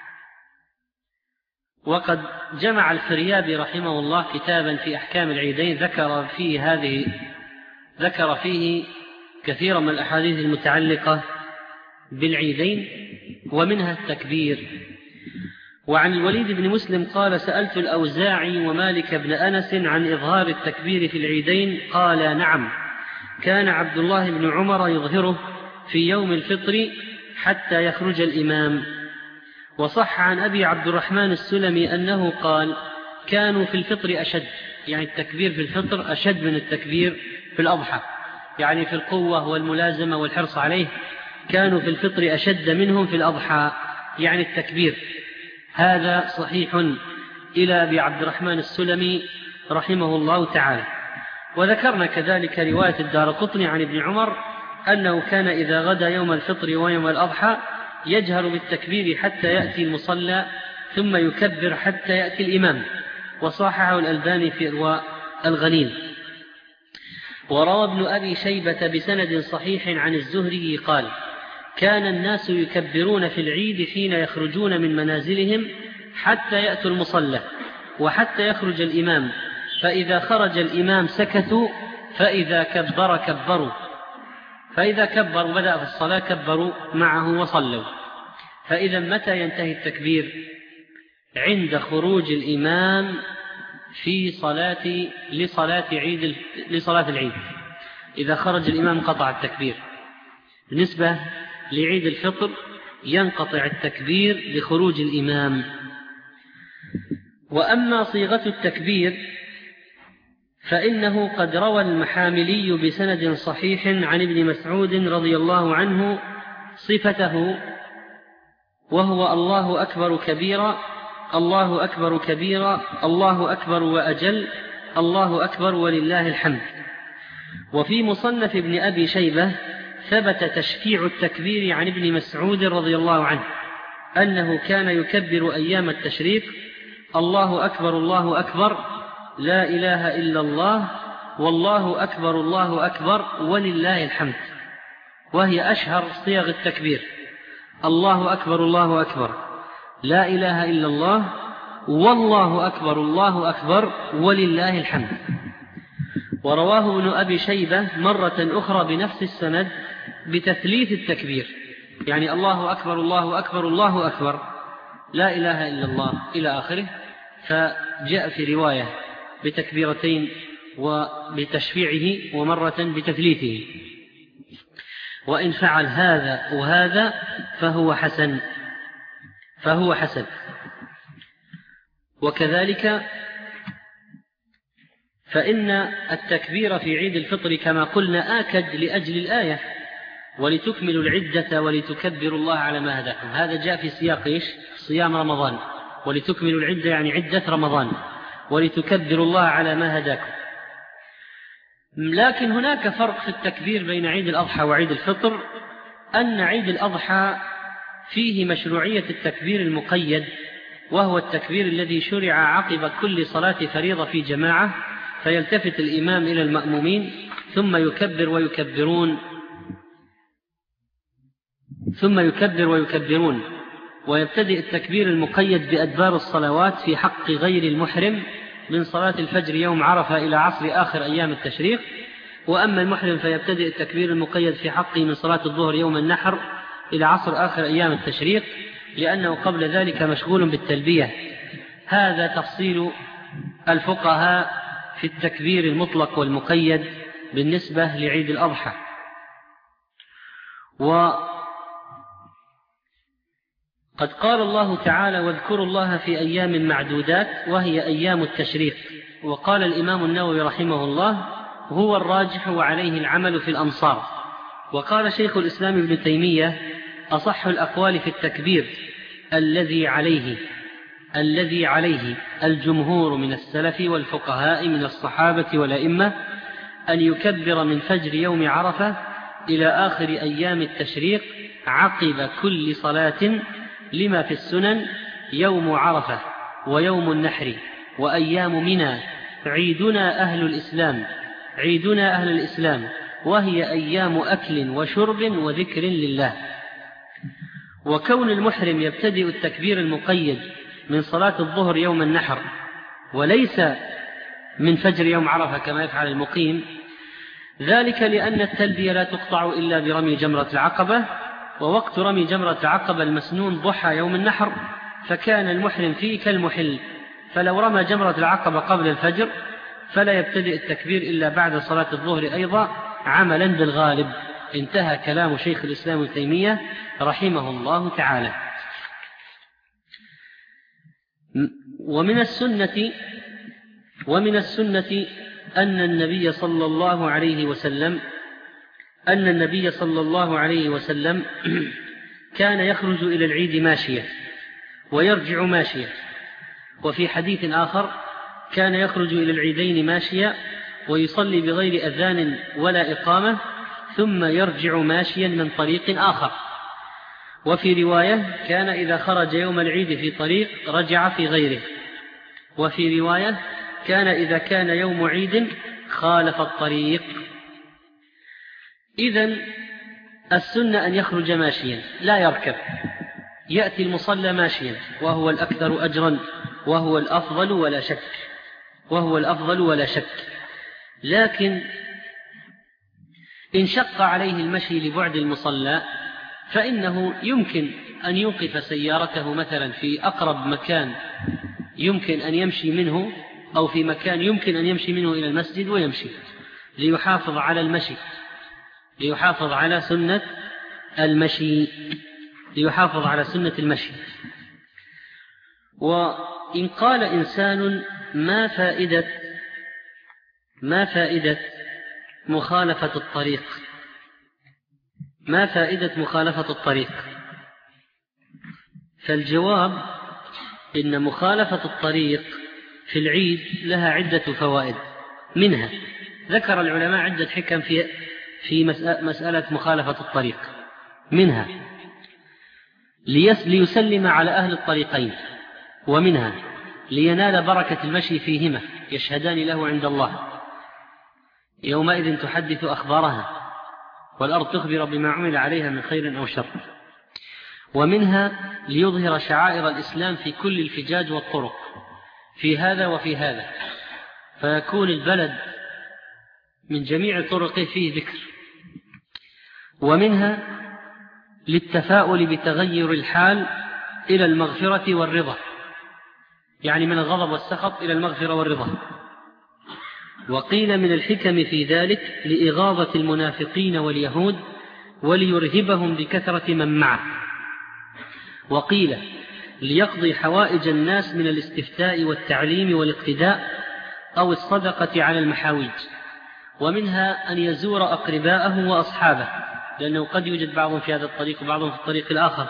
[SPEAKER 2] وقد جمع الفريابي رحمه الله كتابا في أحكام العيدين ذكر فيه هذه ذكر فيه كثيرا من الأحاديث المتعلقة بالعيدين، ومنها التكبير. وعن الوليد بن مسلم قال: سألت الأوزاعي ومالك بن أنس عن إظهار التكبير في العيدين، قال: نعم، كان عبد الله بن عمر يظهره في يوم الفطر حتى يخرج الإمام. وصح عن أبي عبد الرحمن السلمي أنه قال: كانوا في الفطر أشد، يعني التكبير في الفطر أشد من التكبير في الأضحى، يعني في القوة والملازمة والحرص عليه كانوا في الفطر أشد منهم في الأضحى، يعني التكبير. هذا صحيح إلى أبي عبد الرحمن السلمي رحمه الله تعالى. وذكرنا كذلك رواية الدارقطني عن ابن عمر أنه كان إذا غدا يوم الفطر ويوم الأضحى يجهر بالتكبير حتى يأتي المصلى ثم يكبر حتى يأتي الإمام، وصححه الألباني في إرواء الغليل. وروى ابن أبي شيبة بسند صحيح عن الزهري قال: كان الناس يكبرون في العيد حين يخرجون من منازلهم حتى يأتوا المصلى وحتى يخرج الإمام، فإذا خرج الإمام سكتوا، فإذا كبر كبروا، فإذا كبر وبدأ في الصلاة كبروا معه وصلوا. فإذا متى ينتهي التكبير؟ عند خروج الإمام في صلاة لصلاة عيد لصلاة العيد. إذا خرج الإمام قطع التكبير. بالنسبة لعيد الفطر ينقطع التكبير لخروج الإمام. وأما صيغة التكبير فإنه قد روى المحاملي بسند صحيح عن ابن مسعود رضي الله عنه صفته، وهو: الله أكبر كبيرا، الله أكبر كبيرا، الله أكبر وأجل، الله أكبر ولله الحمد. وفي مصنف ابن أبي شيبة ثبت تشفيع التكبير عن ابن مسعود رضي الله عنه أنه كان يكبر أيام التشريق: الله أكبر الله أكبر، لا إله إلا الله، والله أكبر الله أكبر ولله الحمد، وهي أشهر صيغ التكبير: الله أكبر الله أكبر، لا إله إلا الله، والله أكبر الله أكبر ولله الحمد. ورواه ابن أبي شيبة مرة أخرى بنفس السند بتثليث التكبير، يعني الله أكبر الله أكبر الله أكبر، لا إله إلا الله إلى آخره، فجاء في رواية بتكبيرتين وبتشفيعه ومرة بتثليثه. وإن فعل هذا وهذا فهو حسن فهو حسن وكذلك فإن التكبير في عيد الفطر كما قلنا آكد لأجل الآية: ولتكملوا العدة ولتكبروا الله على ما هداكم. هذا جاء في سياق إيش؟ صيام رمضان. ولتكملوا العدة يعني عدة رمضان، ولتكبروا الله على ما هداكم. لكن هناك فرق في التكبير بين عيد الأضحى وعيد الفطر، أن عيد الأضحى فيه مشروعية التكبير المقيد، وهو التكبير الذي شرع عقب كل صلاة فريضة في جماعة، فيلتفت الإمام إلى المأمومين ثم يكبر ويكبرون ثم يكبر ويكبرون ويبتدئ التكبير المقيد بأدبار الصلوات في حق غير المحرم من صلاة الفجر يوم عرفة إلى عصر آخر أيام التشريق. وأما المحرم فيبتدئ التكبير المقيد في حقه من صلاة الظهر يوم النحر إلى عصر آخر أيام التشريق، لأنه قبل ذلك مشغول بالتلبية. هذا تفصيل الفقهاء في التكبير المطلق والمقيد بالنسبة لعيد الأضحى. وقد قال الله تعالى: واذكروا الله في أيام معدودات، وهي أيام التشريق. وقال الإمام النووي رحمه الله: هو الراجح وعليه العمل في الأمصار. وقال شيخ الإسلام ابن تيمية: أصح الأقوال في التكبير الذي عليه الذي عليه الجمهور من السلف والفقهاء من الصحابة والأئمة أن يكبر من فجر يوم عرفة إلى آخر أيام التشريق عقب كل صلاة، لما في السنن يوم عرفة ويوم النحر وأيام منى عيدنا أهل الإسلام عيدنا أهل الإسلام وهي أيام أكل وشرب وذكر لله. وكون المحرم يبتدئ التكبير المقيد من صلاة الظهر يوم النحر وليس من فجر يوم عرفة كما يفعل المقيم، ذلك لأن التلبية لا تقطع إلا برمي جمرة العقبة، ووقت رمي جمرة العقبة المسنون ضحى يوم النحر، فكان المحرم فيه كالمحل، فلو رمى جمرة العقبة قبل الفجر فلا يبتدئ التكبير إلا بعد صلاة الظهر أيضا عملا بالغالب. انتهى كلام شيخ الإسلام ابن تيمية رحمه الله تعالى. ومن السنة ومن السنة أن النبي صلى الله عليه وسلم أن النبي صلى الله عليه وسلم كان يخرج إلى العيد ماشيا ويرجع ماشيا، وفي حديث آخر كان يخرج إلى العيدين ماشيا ويصلي بغير أذان ولا إقامة ثم يرجع ماشيا من طريق آخر. وفي رواية كان إذا خرج يوم العيد في طريق رجع في غيره. وفي رواية كان إذا كان يوم عيد خالف الطريق. إذن السنة أن يخرج ماشيا لا يركب، يأتي المصلى ماشيا وهو الأكثر أجرا وهو الأفضل ولا شك وهو الأفضل ولا شك لكن إن شق عليه المشي لبعد المصلى فإنه يمكن أن يوقف سيارته مثلا في أقرب مكان يمكن أن يمشي منه، أو في مكان يمكن أن يمشي منه إلى المسجد ويمشي ليحافظ على المشي ليحافظ على سنة المشي ليحافظ على سنة المشي. وإن قال إنسان ما فائدة ما فائدة مخالفة الطريق ما فائدة مخالفة الطريق فالجواب إن مخالفة الطريق في العيد لها عدة فوائد. منها ذكر العلماء عدة حكم في في مسألة مخالفة الطريق. منها ليسلم على أهل الطريقين، ومنها لينال بركة المشي فيهما يشهدان له عند الله يومئذ تحدث أخبارها والأرض تخبر بما عمل عليها من خير أو شر. ومنها ليظهر شعائر الإسلام في كل الفجاج والطرق في هذا وفي هذا، فيكون البلد من جميع طرقه فيه ذكر. ومنها للتفاؤل بتغير الحال إلى المغفرة والرضا، يعني من الغضب والسخط إلى المغفرة والرضا. وقيل من الحكم في ذلك لإغاظة المنافقين واليهود وليرهبهم بكثرة من معه. وقيل ليقضي حوائج الناس من الاستفتاء والتعليم والاقتداء أو الصدقة على المحاويج. ومنها أن يزور أقرباءه وأصحابه، لأنه قد يوجد بعضهم في هذا الطريق وبعضهم في الطريق الآخر.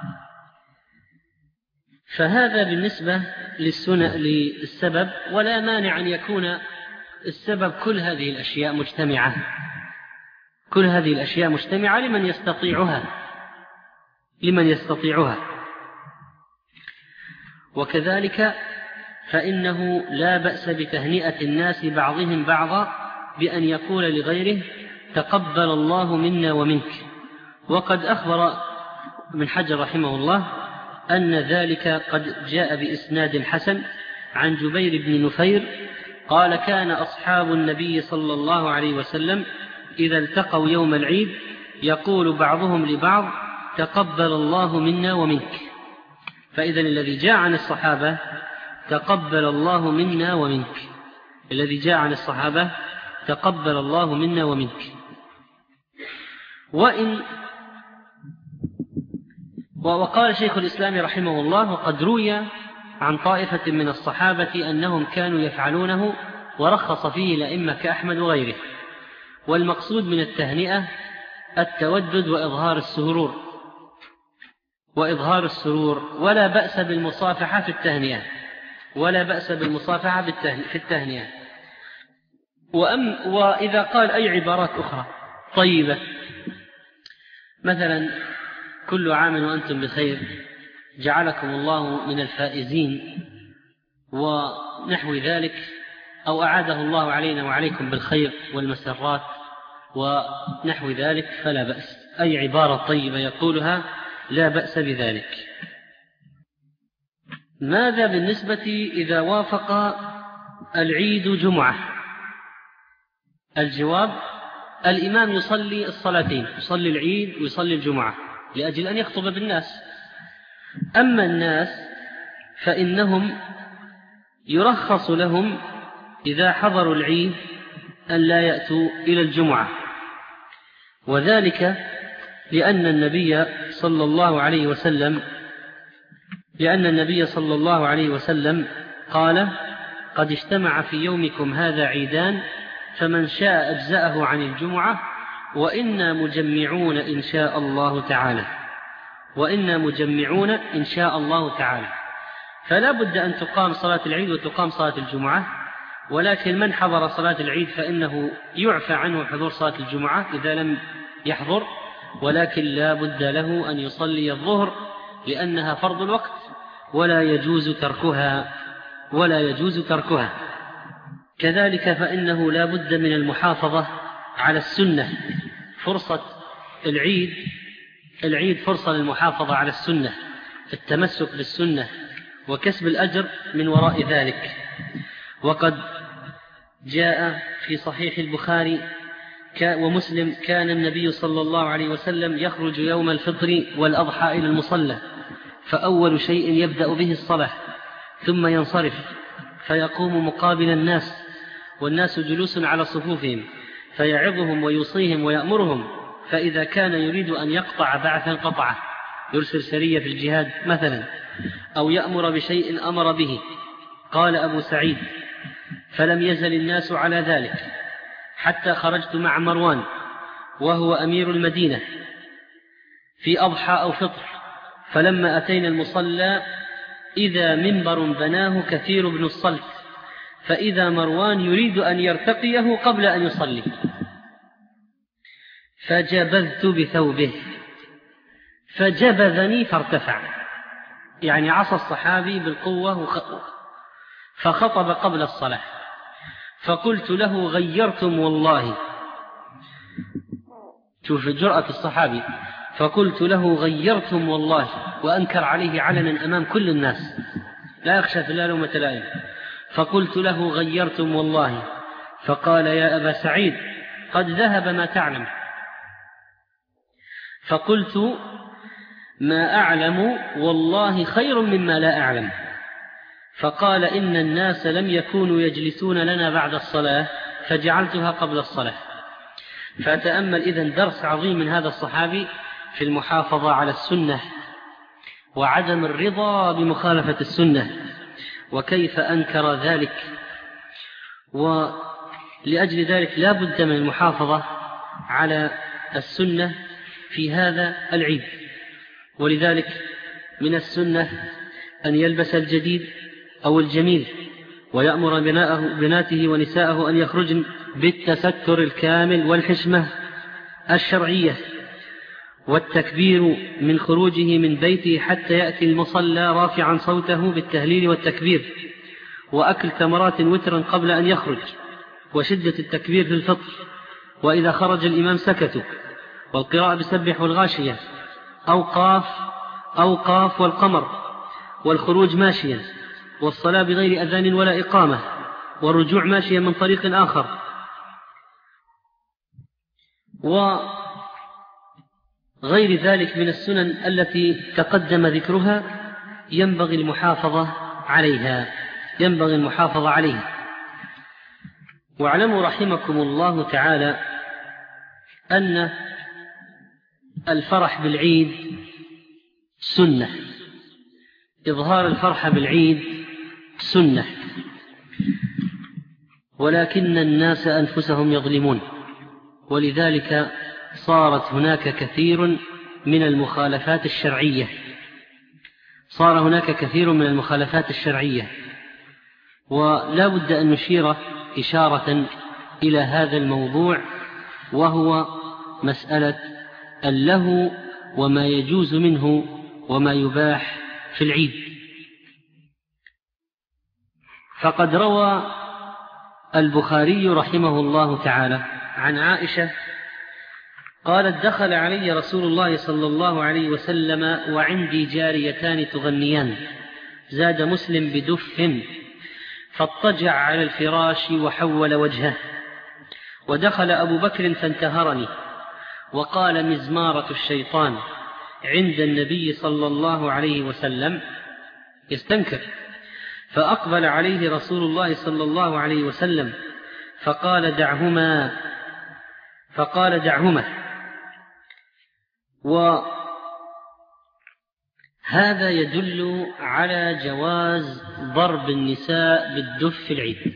[SPEAKER 2] فهذا بالنسبة للسنة للسبب، ولا مانع أن يكون السبب كل هذه الأشياء مجتمعة كل هذه الأشياء مجتمعة لمن يستطيعها لمن يستطيعها وكذلك فإنه لا بأس بتهنئة الناس بعضهم بعضا بأن يقول لغيره تقبل الله منا ومنك. وقد أخبر ابن حجر رحمه الله أن ذلك قد جاء بإسناد حسن عن جبير بن نفير قال كان أصحاب النبي صلى الله عليه وسلم إذا التقوا يوم العيد يقول بعضهم لبعض تقبل الله منا ومنك. فإذا الذي جاء عن الصحابة تقبل الله منا ومنك الذي جاء عن الصحابة تقبل الله منا ومنك. وإن وقال شيخ الإسلام رحمه الله وقد روي عن طائفة من الصحابة أنهم كانوا يفعلونه ورخص فيه الأئمة كأحمد وغيره. والمقصود من التهنئة التودد وإظهار السرور وإظهار السرور ولا بأس بالمصافحة في التهنئة ولا بأس بالمصافحة في التهنئة. وأم وإذا قال أي عبارات أخرى طيبة مثلا كل عام وأنتم بخير جعلكم الله من الفائزين ونحو ذلك، أو أعاده الله علينا وعليكم بالخير والمسرات ونحو ذلك، فلا بأس. أي عبارة طيبة يقولها لا بأس بذلك. ماذا بالنسبة إذا وافق العيد جمعة؟ الجواب الإمام يصلي الصلاتين، يصلي العيد ويصلي الجمعة لأجل أن يخطب بالناس. أما الناس فإنهم يرخص لهم إذا حضروا العيد أن لا يأتوا إلى الجمعة، وذلك لأن النبي صلى الله عليه وسلم لأن النبي صلى الله عليه وسلم قال قد اجتمع في يومكم هذا عيدان فمن شاء أجزأه عن الجمعة وإنا مجمعون إن شاء الله تعالى وإنا مجمعون إن شاء الله تعالى. فلا بد أن تقام صلاة العيد وتقام صلاة الجمعة، ولكن من حضر صلاة العيد فإنه يعفى عنه حضور صلاة الجمعة إذا لم يحضر، ولكن لا بد له أن يصلي الظهر لأنها فرض الوقت ولا يجوز تركها ولا يجوز تركها. كذلك فإنه لا بد من المحافظة على السنة. فرصة العيد العيد فرصة للمحافظة على السنة، التمسك بالسنة وكسب الأجر من وراء ذلك. وقد جاء في صحيح البخاري ومسلم كان النبي صلى الله عليه وسلم يخرج يوم الفطر والأضحى إلى المصلى، فأول شيء يبدأ به الصلاة، ثم ينصرف فيقوم مقابل الناس والناس جلوس على صفوفهم فيعظهم ويوصيهم ويأمرهم، فإذا كان يريد أن يقطع بعثا قطعه، يرسل سرية في الجهاد مثلا، أو يأمر بشيء أمر به. قال أبو سعيد: فلم يزل الناس على ذلك حتى خرجت مع مروان وهو أمير المدينة في أضحى أو فطر، فلما أتينا المصلى إذا منبر بناه كثير بن الصلت، فإذا مروان يريد أن يرتقيه قبل أن يصلي، فجبذت بثوبه فجبذني فارتفع، يعني عصى الصحابي بالقوة فخطب قبل الصلاة، فقلت له: غيرتم والله. شوف جرأة الصحابي، فقلت له: غيرتم والله، وأنكر عليه علنا أمام كل الناس لا يخشى في الله لومة لائم. فقلت له: غيرتم والله. فقال: يا أبا سعيد قد ذهب ما تعلم. فقلت: ما أعلم والله خير مما لا أعلم. فقال: إن الناس لم يكونوا يجلسون لنا بعد الصلاة فجعلتها قبل الصلاة. فتأمل إذن درس عظيم من هذا الصحابي في المحافظة على السنة وعدم الرضا بمخالفة السنة، وكيف أنكر ذلك. ولأجل ذلك لا بد من المحافظة على السنة في هذا العيد. ولذلك من السنة أن يلبس الجديد أو الجميل، ويأمر بناته ونساءه أن يخرجن بالتستر الكامل والحشمة الشرعية، والتكبير من خروجه من بيته حتى يأتي المصلى رافعا صوته بالتهليل والتكبير، وأكل تمرات وترا قبل أن يخرج، وشدة التكبير في الفطر، وإذا خرج الإمام سكتوا، والقراءة بسبح والغاشية أو قاف أو قاف والقمر، والخروج ماشيا، والصلاة بغير أذان ولا إقامة، والرجوع ماشيا من طريق آخر. وغير ذلك من السنن التي تقدم ذكرها ينبغي المحافظة عليها ينبغي المحافظة عليها. واعلموا رحمكم الله تعالى أن الفرح بالعيد سنة، إظهار الفرح بالعيد سنة، ولكن الناس أنفسهم يظلمون، ولذلك صارت هناك كثير من المخالفات الشرعية صار هناك كثير من المخالفات الشرعية ولا بد أن نشير إشارة إلى هذا الموضوع، وهو مسألة اللهو وما يجوز منه وما يباح في العيد. فقد روى البخاري رحمه الله تعالى عن عائشة قالت: دخل علي رسول الله صلى الله عليه وسلم وعندي جاريتان تغنيان، زاد مسلم بدف، فاضطجع على الفراش وحول وجهه، ودخل أبو بكر فانتهرني وقال: مزمارة الشيطان عند النبي صلى الله عليه وسلم، يستنكر. فأقبل عليه رسول الله صلى الله عليه وسلم فقال: دعهما فقال دعهما هذا يدل على جواز ضرب النساء بالدف في العيد،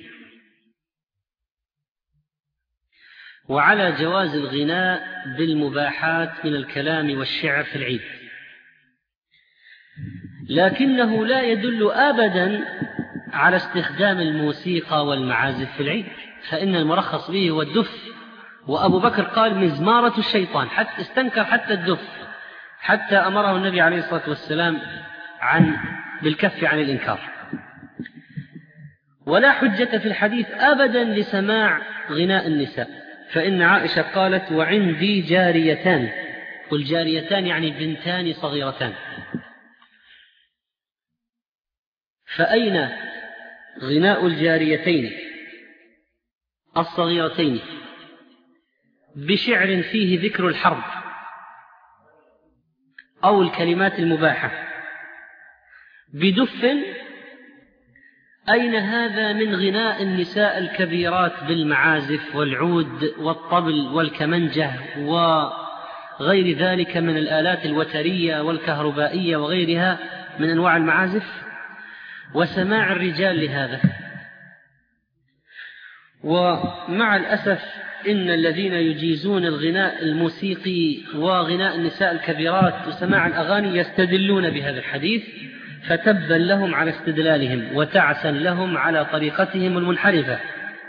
[SPEAKER 2] وعلى جواز الغناء بالمباحات من الكلام والشعر في العيد، لكنه لا يدل أبدا على استخدام الموسيقى والمعازف في العيد، فإن المرخص به هو الدف، وأبو بكر قال مزمارة الشيطان، حتى استنكر حتى الدف، حتى أمره النبي عليه الصلاة والسلام عن بالكف عن الإنكار. ولا حجة في الحديث أبدا لسماع غناء النساء، فإن عائشة قالت وعندي جاريتان، والجاريتان يعني بنتان صغيرتان، فأين غناء الجاريتين الصغيرتين بشعر فيه ذكر الحرب أو الكلمات المباحة بدف؟ أين هذا من غناء النساء الكبيرات بالمعازف والعود والطبل والكمنجة وغير ذلك من الآلات الوترية والكهربائية وغيرها من أنواع المعازف، وسماع الرجال لهذا؟ ومع الأسف إن الذين يجيزون الغناء الموسيقي وغناء النساء الكبيرات وسماع الأغاني يستدلون بهذا الحديث، فتبا لهم على استدلالهم وتعسا لهم على طريقتهم المنحرفة،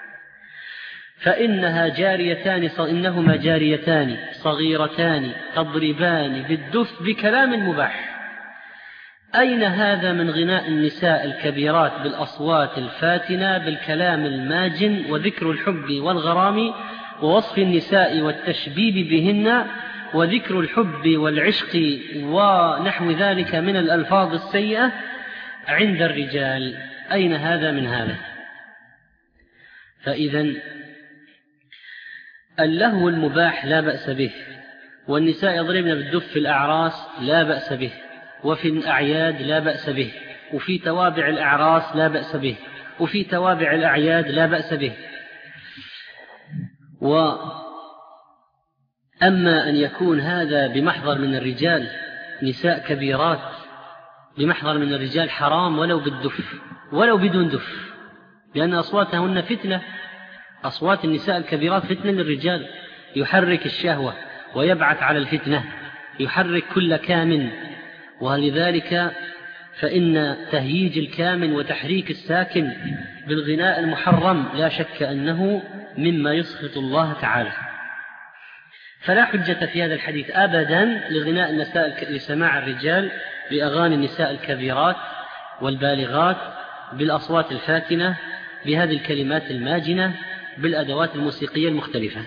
[SPEAKER 2] فإنها جاريتان إنهما جاريتان صغيرتان تضربان بالدف بكلام مباح. أين هذا من غناء النساء الكبيرات بالأصوات الفاتنة بالكلام الماجن وذكر الحب والغرام ووصف النساء والتشبيب بهن وذكر الحب والعشق ونحو ذلك من الألفاظ السيئة عند الرجال؟ أين هذا من هذا؟ فإذن اللهو المباح لا بأس به، والنساء يضربن بالدف في الأعراس لا بأس به، وفي الأعياد لا بأس به، وفي توابع الأعراس لا بأس به، وفي توابع الأعياد لا بأس به. وأما أن يكون هذا بمحضر من الرجال، نساء كبيرات بمحضر من الرجال، حرام ولو بالدف ولو بدون دف، لأن أصواتهن فتنة، أصوات النساء الكبيرات فتنة للرجال، يحرك الشهوة ويبعث على الفتنة، يحرك كل كامن، ولذلك فإن تهييج الكامن وتحريك الساكن بالغناء المحرم لا شك أنه مما يسخط الله تعالى. فلا حجة في هذا الحديث أبدا لغناء النساء لسماع الرجال بأغاني النساء الكبيرات والبالغات بالأصوات الفاتنة بهذه الكلمات الماجنة بالأدوات الموسيقية المختلفة.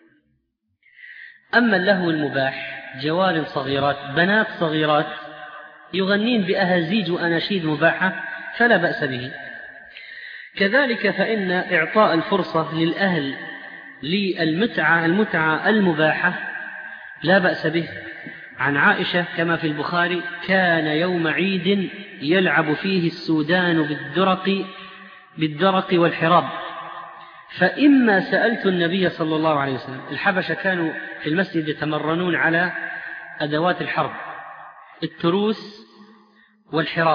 [SPEAKER 2] أما اللهو المباح، جوار صغيرات بنات صغيرات يغنين بأهازيج وأناشيد مباحة فلا بأس به. كذلك فإن إعطاء الفرصة للأهل للمتعة المتعة المباحة لا بأس به. عن عائشة كما في البخاري: كان يوم عيد يلعب فيه السودان بالدرق بالدرق والحراب، فإما سألت النبي صلى الله عليه وسلم. الحبشة كانوا في المسجد يتمرنون على أدوات الحرب، التروس والحراب،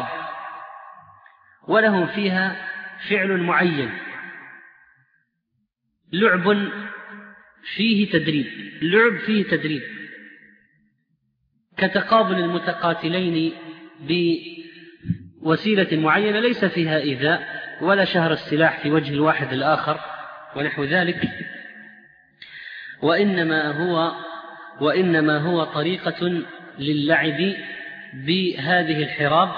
[SPEAKER 2] ولهم فيها فعل معين، لعب فيه تدريب لعب فيه تدريب كتقابل المتقاتلين بوسيلة معينة ليس فيها إيذاء ولا شهر السلاح في وجه الواحد الآخر ونحو ذلك، وإنما هو وإنما هو طريقة للعب بهذه الحراب،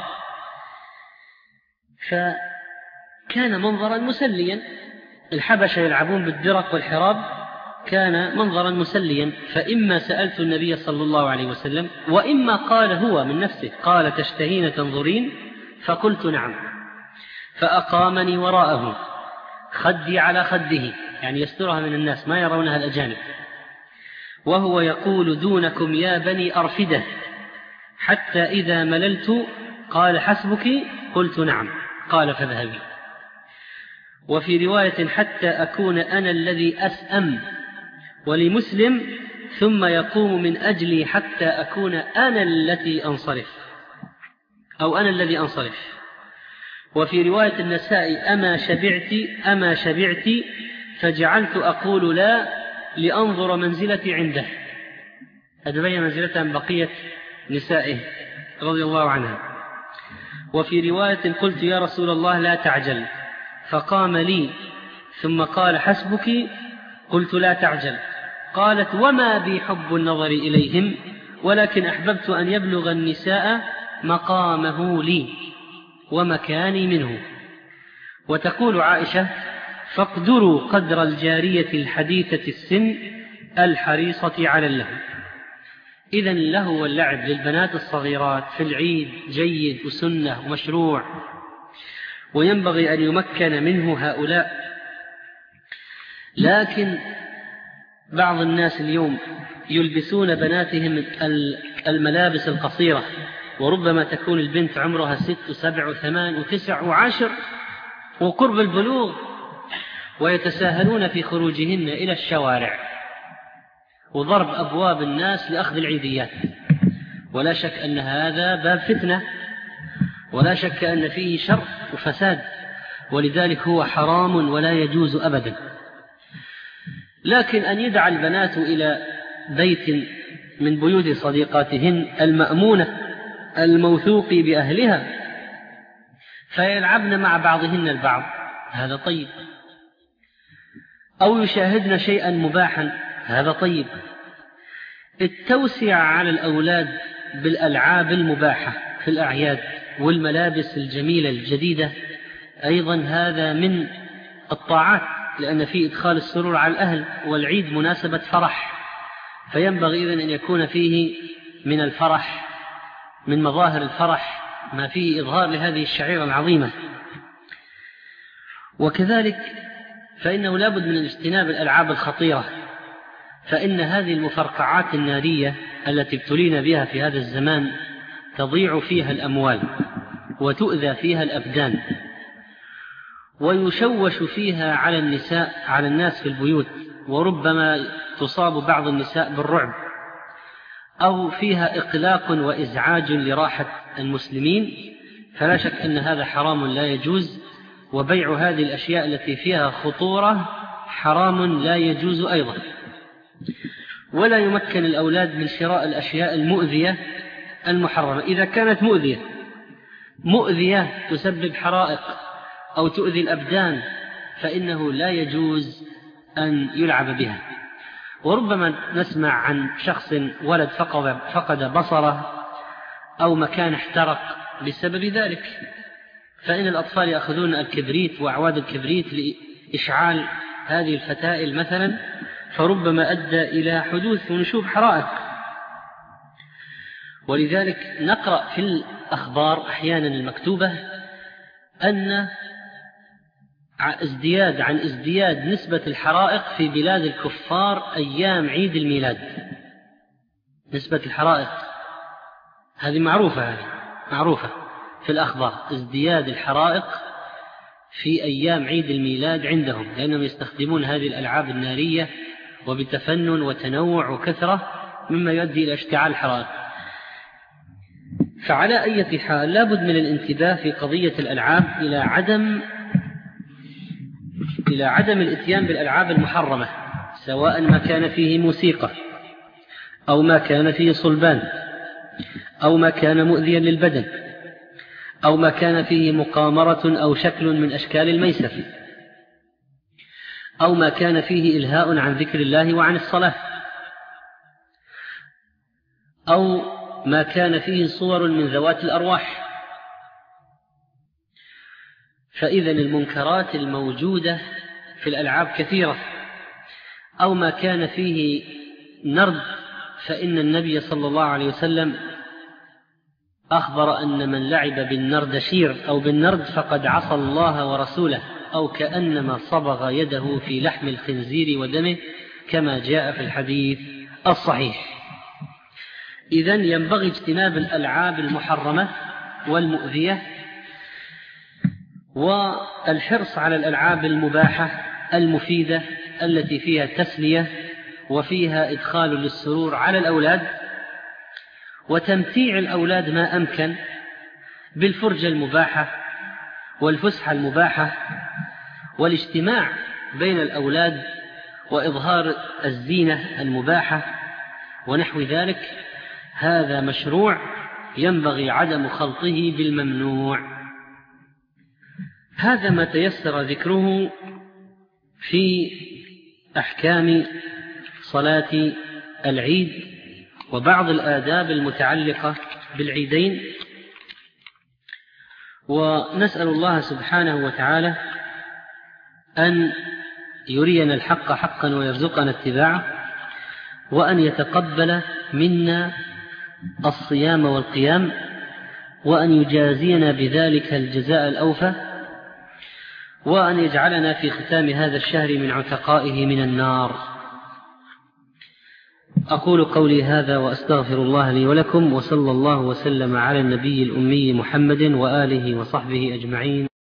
[SPEAKER 2] فكان منظرا مسليا. الحبشة يلعبون بالدرق والحراب، كان منظرا مسليا. فإما سألت النبي صلى الله عليه وسلم، وإما قال هو من نفسه، قال: تشتهين تنظرين؟ فقلت: نعم. فأقامني وراءه، خدي على خده، يعني يسترها من الناس ما يرونها الأجانب، وهو يقول: دونكم يا بني أرفدة، حتى إذا مللت قال: حسبك؟ قلت: نعم. قال: فاذهبي. وفي رواية: حتى أكون أنا الذي أسأم. ولمسلم: ثم يقوم من أجلي حتى أكون أنا التي أنصرف. أو أنا الذي أنصرف. وفي رواية النسائي أما شبعت أما شبعت فجعلت أقول لا لأنظر منزلتي عنده. هذا بين منزلتها من بقية نسائه رضي الله عنها. وفي رواية قلت يا رسول الله لا تعجل، فقام لي ثم قال حسبك، قلت لا تعجل. قالت وما بي حب النظر إليهم، ولكن أحببت أن يبلغ النساء مقامه لي ومكاني منه. وتقول عائشة فاقدروا قدر الجارية الحديثة السن الحريصة على اللهو. إذن اللهو واللعب للبنات الصغيرات في العيد جيد وسنة ومشروع، وينبغي أن يمكن منه هؤلاء. لكن بعض الناس اليوم يلبسون بناتهم الملابس القصيرة، وربما تكون البنت عمرها ست وسبع وثمان وتسع وعشر وقرب البلوغ، ويتساهلون في خروجهن إلى الشوارع وضرب أبواب الناس لأخذ العيديات. ولا شك أن هذا باب فتنة، ولا شك أن فيه شر وفساد، ولذلك هو حرام ولا يجوز أبدا. لكن أن يدعى البنات إلى بيت من بيوت صديقاتهن المأمونة الموثوق بأهلها فيلعبن مع بعضهن البعض، هذا طيب. أو يشاهدن شيئا مباحا، هذا طيب. التوسع على الأولاد بالألعاب المباحة في الأعياد والملابس الجميلة الجديدة أيضا هذا من الطاعات، لأن فيه إدخال السرور على الأهل، والعيد مناسبة فرح، فينبغي إذن أن يكون فيه من الفرح، من مظاهر الفرح ما فيه إظهار لهذه الشعيرة العظيمة. وكذلك فإنه لابد من اجتناب الألعاب الخطيرة، فإن هذه المفرقعات النارية التي ابتلينا بها في هذا الزمان تضيع فيها الأموال وتؤذى فيها الأبدان، ويشوش فيها على النساء على الناس في البيوت، وربما تصاب بعض النساء بالرعب، أو فيها إقلاق وإزعاج لراحة المسلمين. فلا شك أن هذا حرام لا يجوز، وبيع هذه الأشياء التي فيها خطورة حرام لا يجوز أيضا. ولا يمكن الأولاد من شراء الأشياء المؤذية المحرمة. إذا كانت مؤذية مؤذية تسبب حرائق أو تؤذي الأبدان فإنه لا يجوز أن يلعب بها. وربما نسمع عن شخص ولد فقد, فقد بصره أو مكان احترق بسبب ذلك، فإن الأطفال يأخذون الكبريت وأعواد الكبريت لإشعال هذه الفتائل مثلا، فربما أدى إلى حدوث ونشوب حرائق. ولذلك نقرأ في الأخبار أحيانا المكتوبة أن ازدياد عن ازدياد نسبة الحرائق في بلاد الكفار أيام عيد الميلاد. نسبة الحرائق هذه معروفة، هذه معروفة في الأخبار، ازدياد الحرائق في أيام عيد الميلاد عندهم، لأنهم يستخدمون هذه الألعاب النارية وبتفنن وتنوع وكثرة مما يؤدي إلى اشتعال الحرائق. فعلى أي حال لابد من الانتباه في قضية الألعاب إلى عدم إلى عدم الإتيان بالألعاب المحرمة، سواء ما كان فيه موسيقى أو ما كان فيه صلبان أو ما كان مؤذيا للبدن أو ما كان فيه مقامرة أو شكل من أشكال الميسر أو ما كان فيه إلهاء عن ذكر الله وعن الصلاة أو ما كان فيه صور من ذوات الأرواح. فإذا المنكرات الموجودة في الألعاب كثيرة. أو ما كان فيه نرد، فإن النبي صلى الله عليه وسلم أخبر أن من لعب بالنردشير أو بالنرد فقد عصى الله ورسوله، أو كأنما صبغ يده في لحم الخنزير ودمه، كما جاء في الحديث الصحيح. إذن ينبغي اجتناب الألعاب المحرمة والمؤذية، والحرص على الألعاب المباحة المفيدة التي فيها تسلية وفيها إدخال للسرور على الأولاد، وتمتيع الأولاد ما أمكن، بالفرجة المباحة والفسحة المباحة والاجتماع بين الأولاد وإظهار الزينة المباحة ونحو ذلك، هذا مشروع ينبغي عدم خلطه بالممنوع. هذا ما تيسر ذكره في أحكام صلاة العيد وبعض الآداب المتعلقة بالعيدين. ونسأل الله سبحانه وتعالى أن يرينا الحق حقا ويرزقنا اتباعه، وأن يتقبل منا الصيام والقيام، وأن يجازينا بذلك الجزاء الأوفى، وأن يجعلنا في ختام هذا الشهر من عتقائه من النار. أقول قولي هذا وأستغفر الله لي ولكم، وصلى الله وسلم على النبي الأمي محمد وآله وصحبه أجمعين.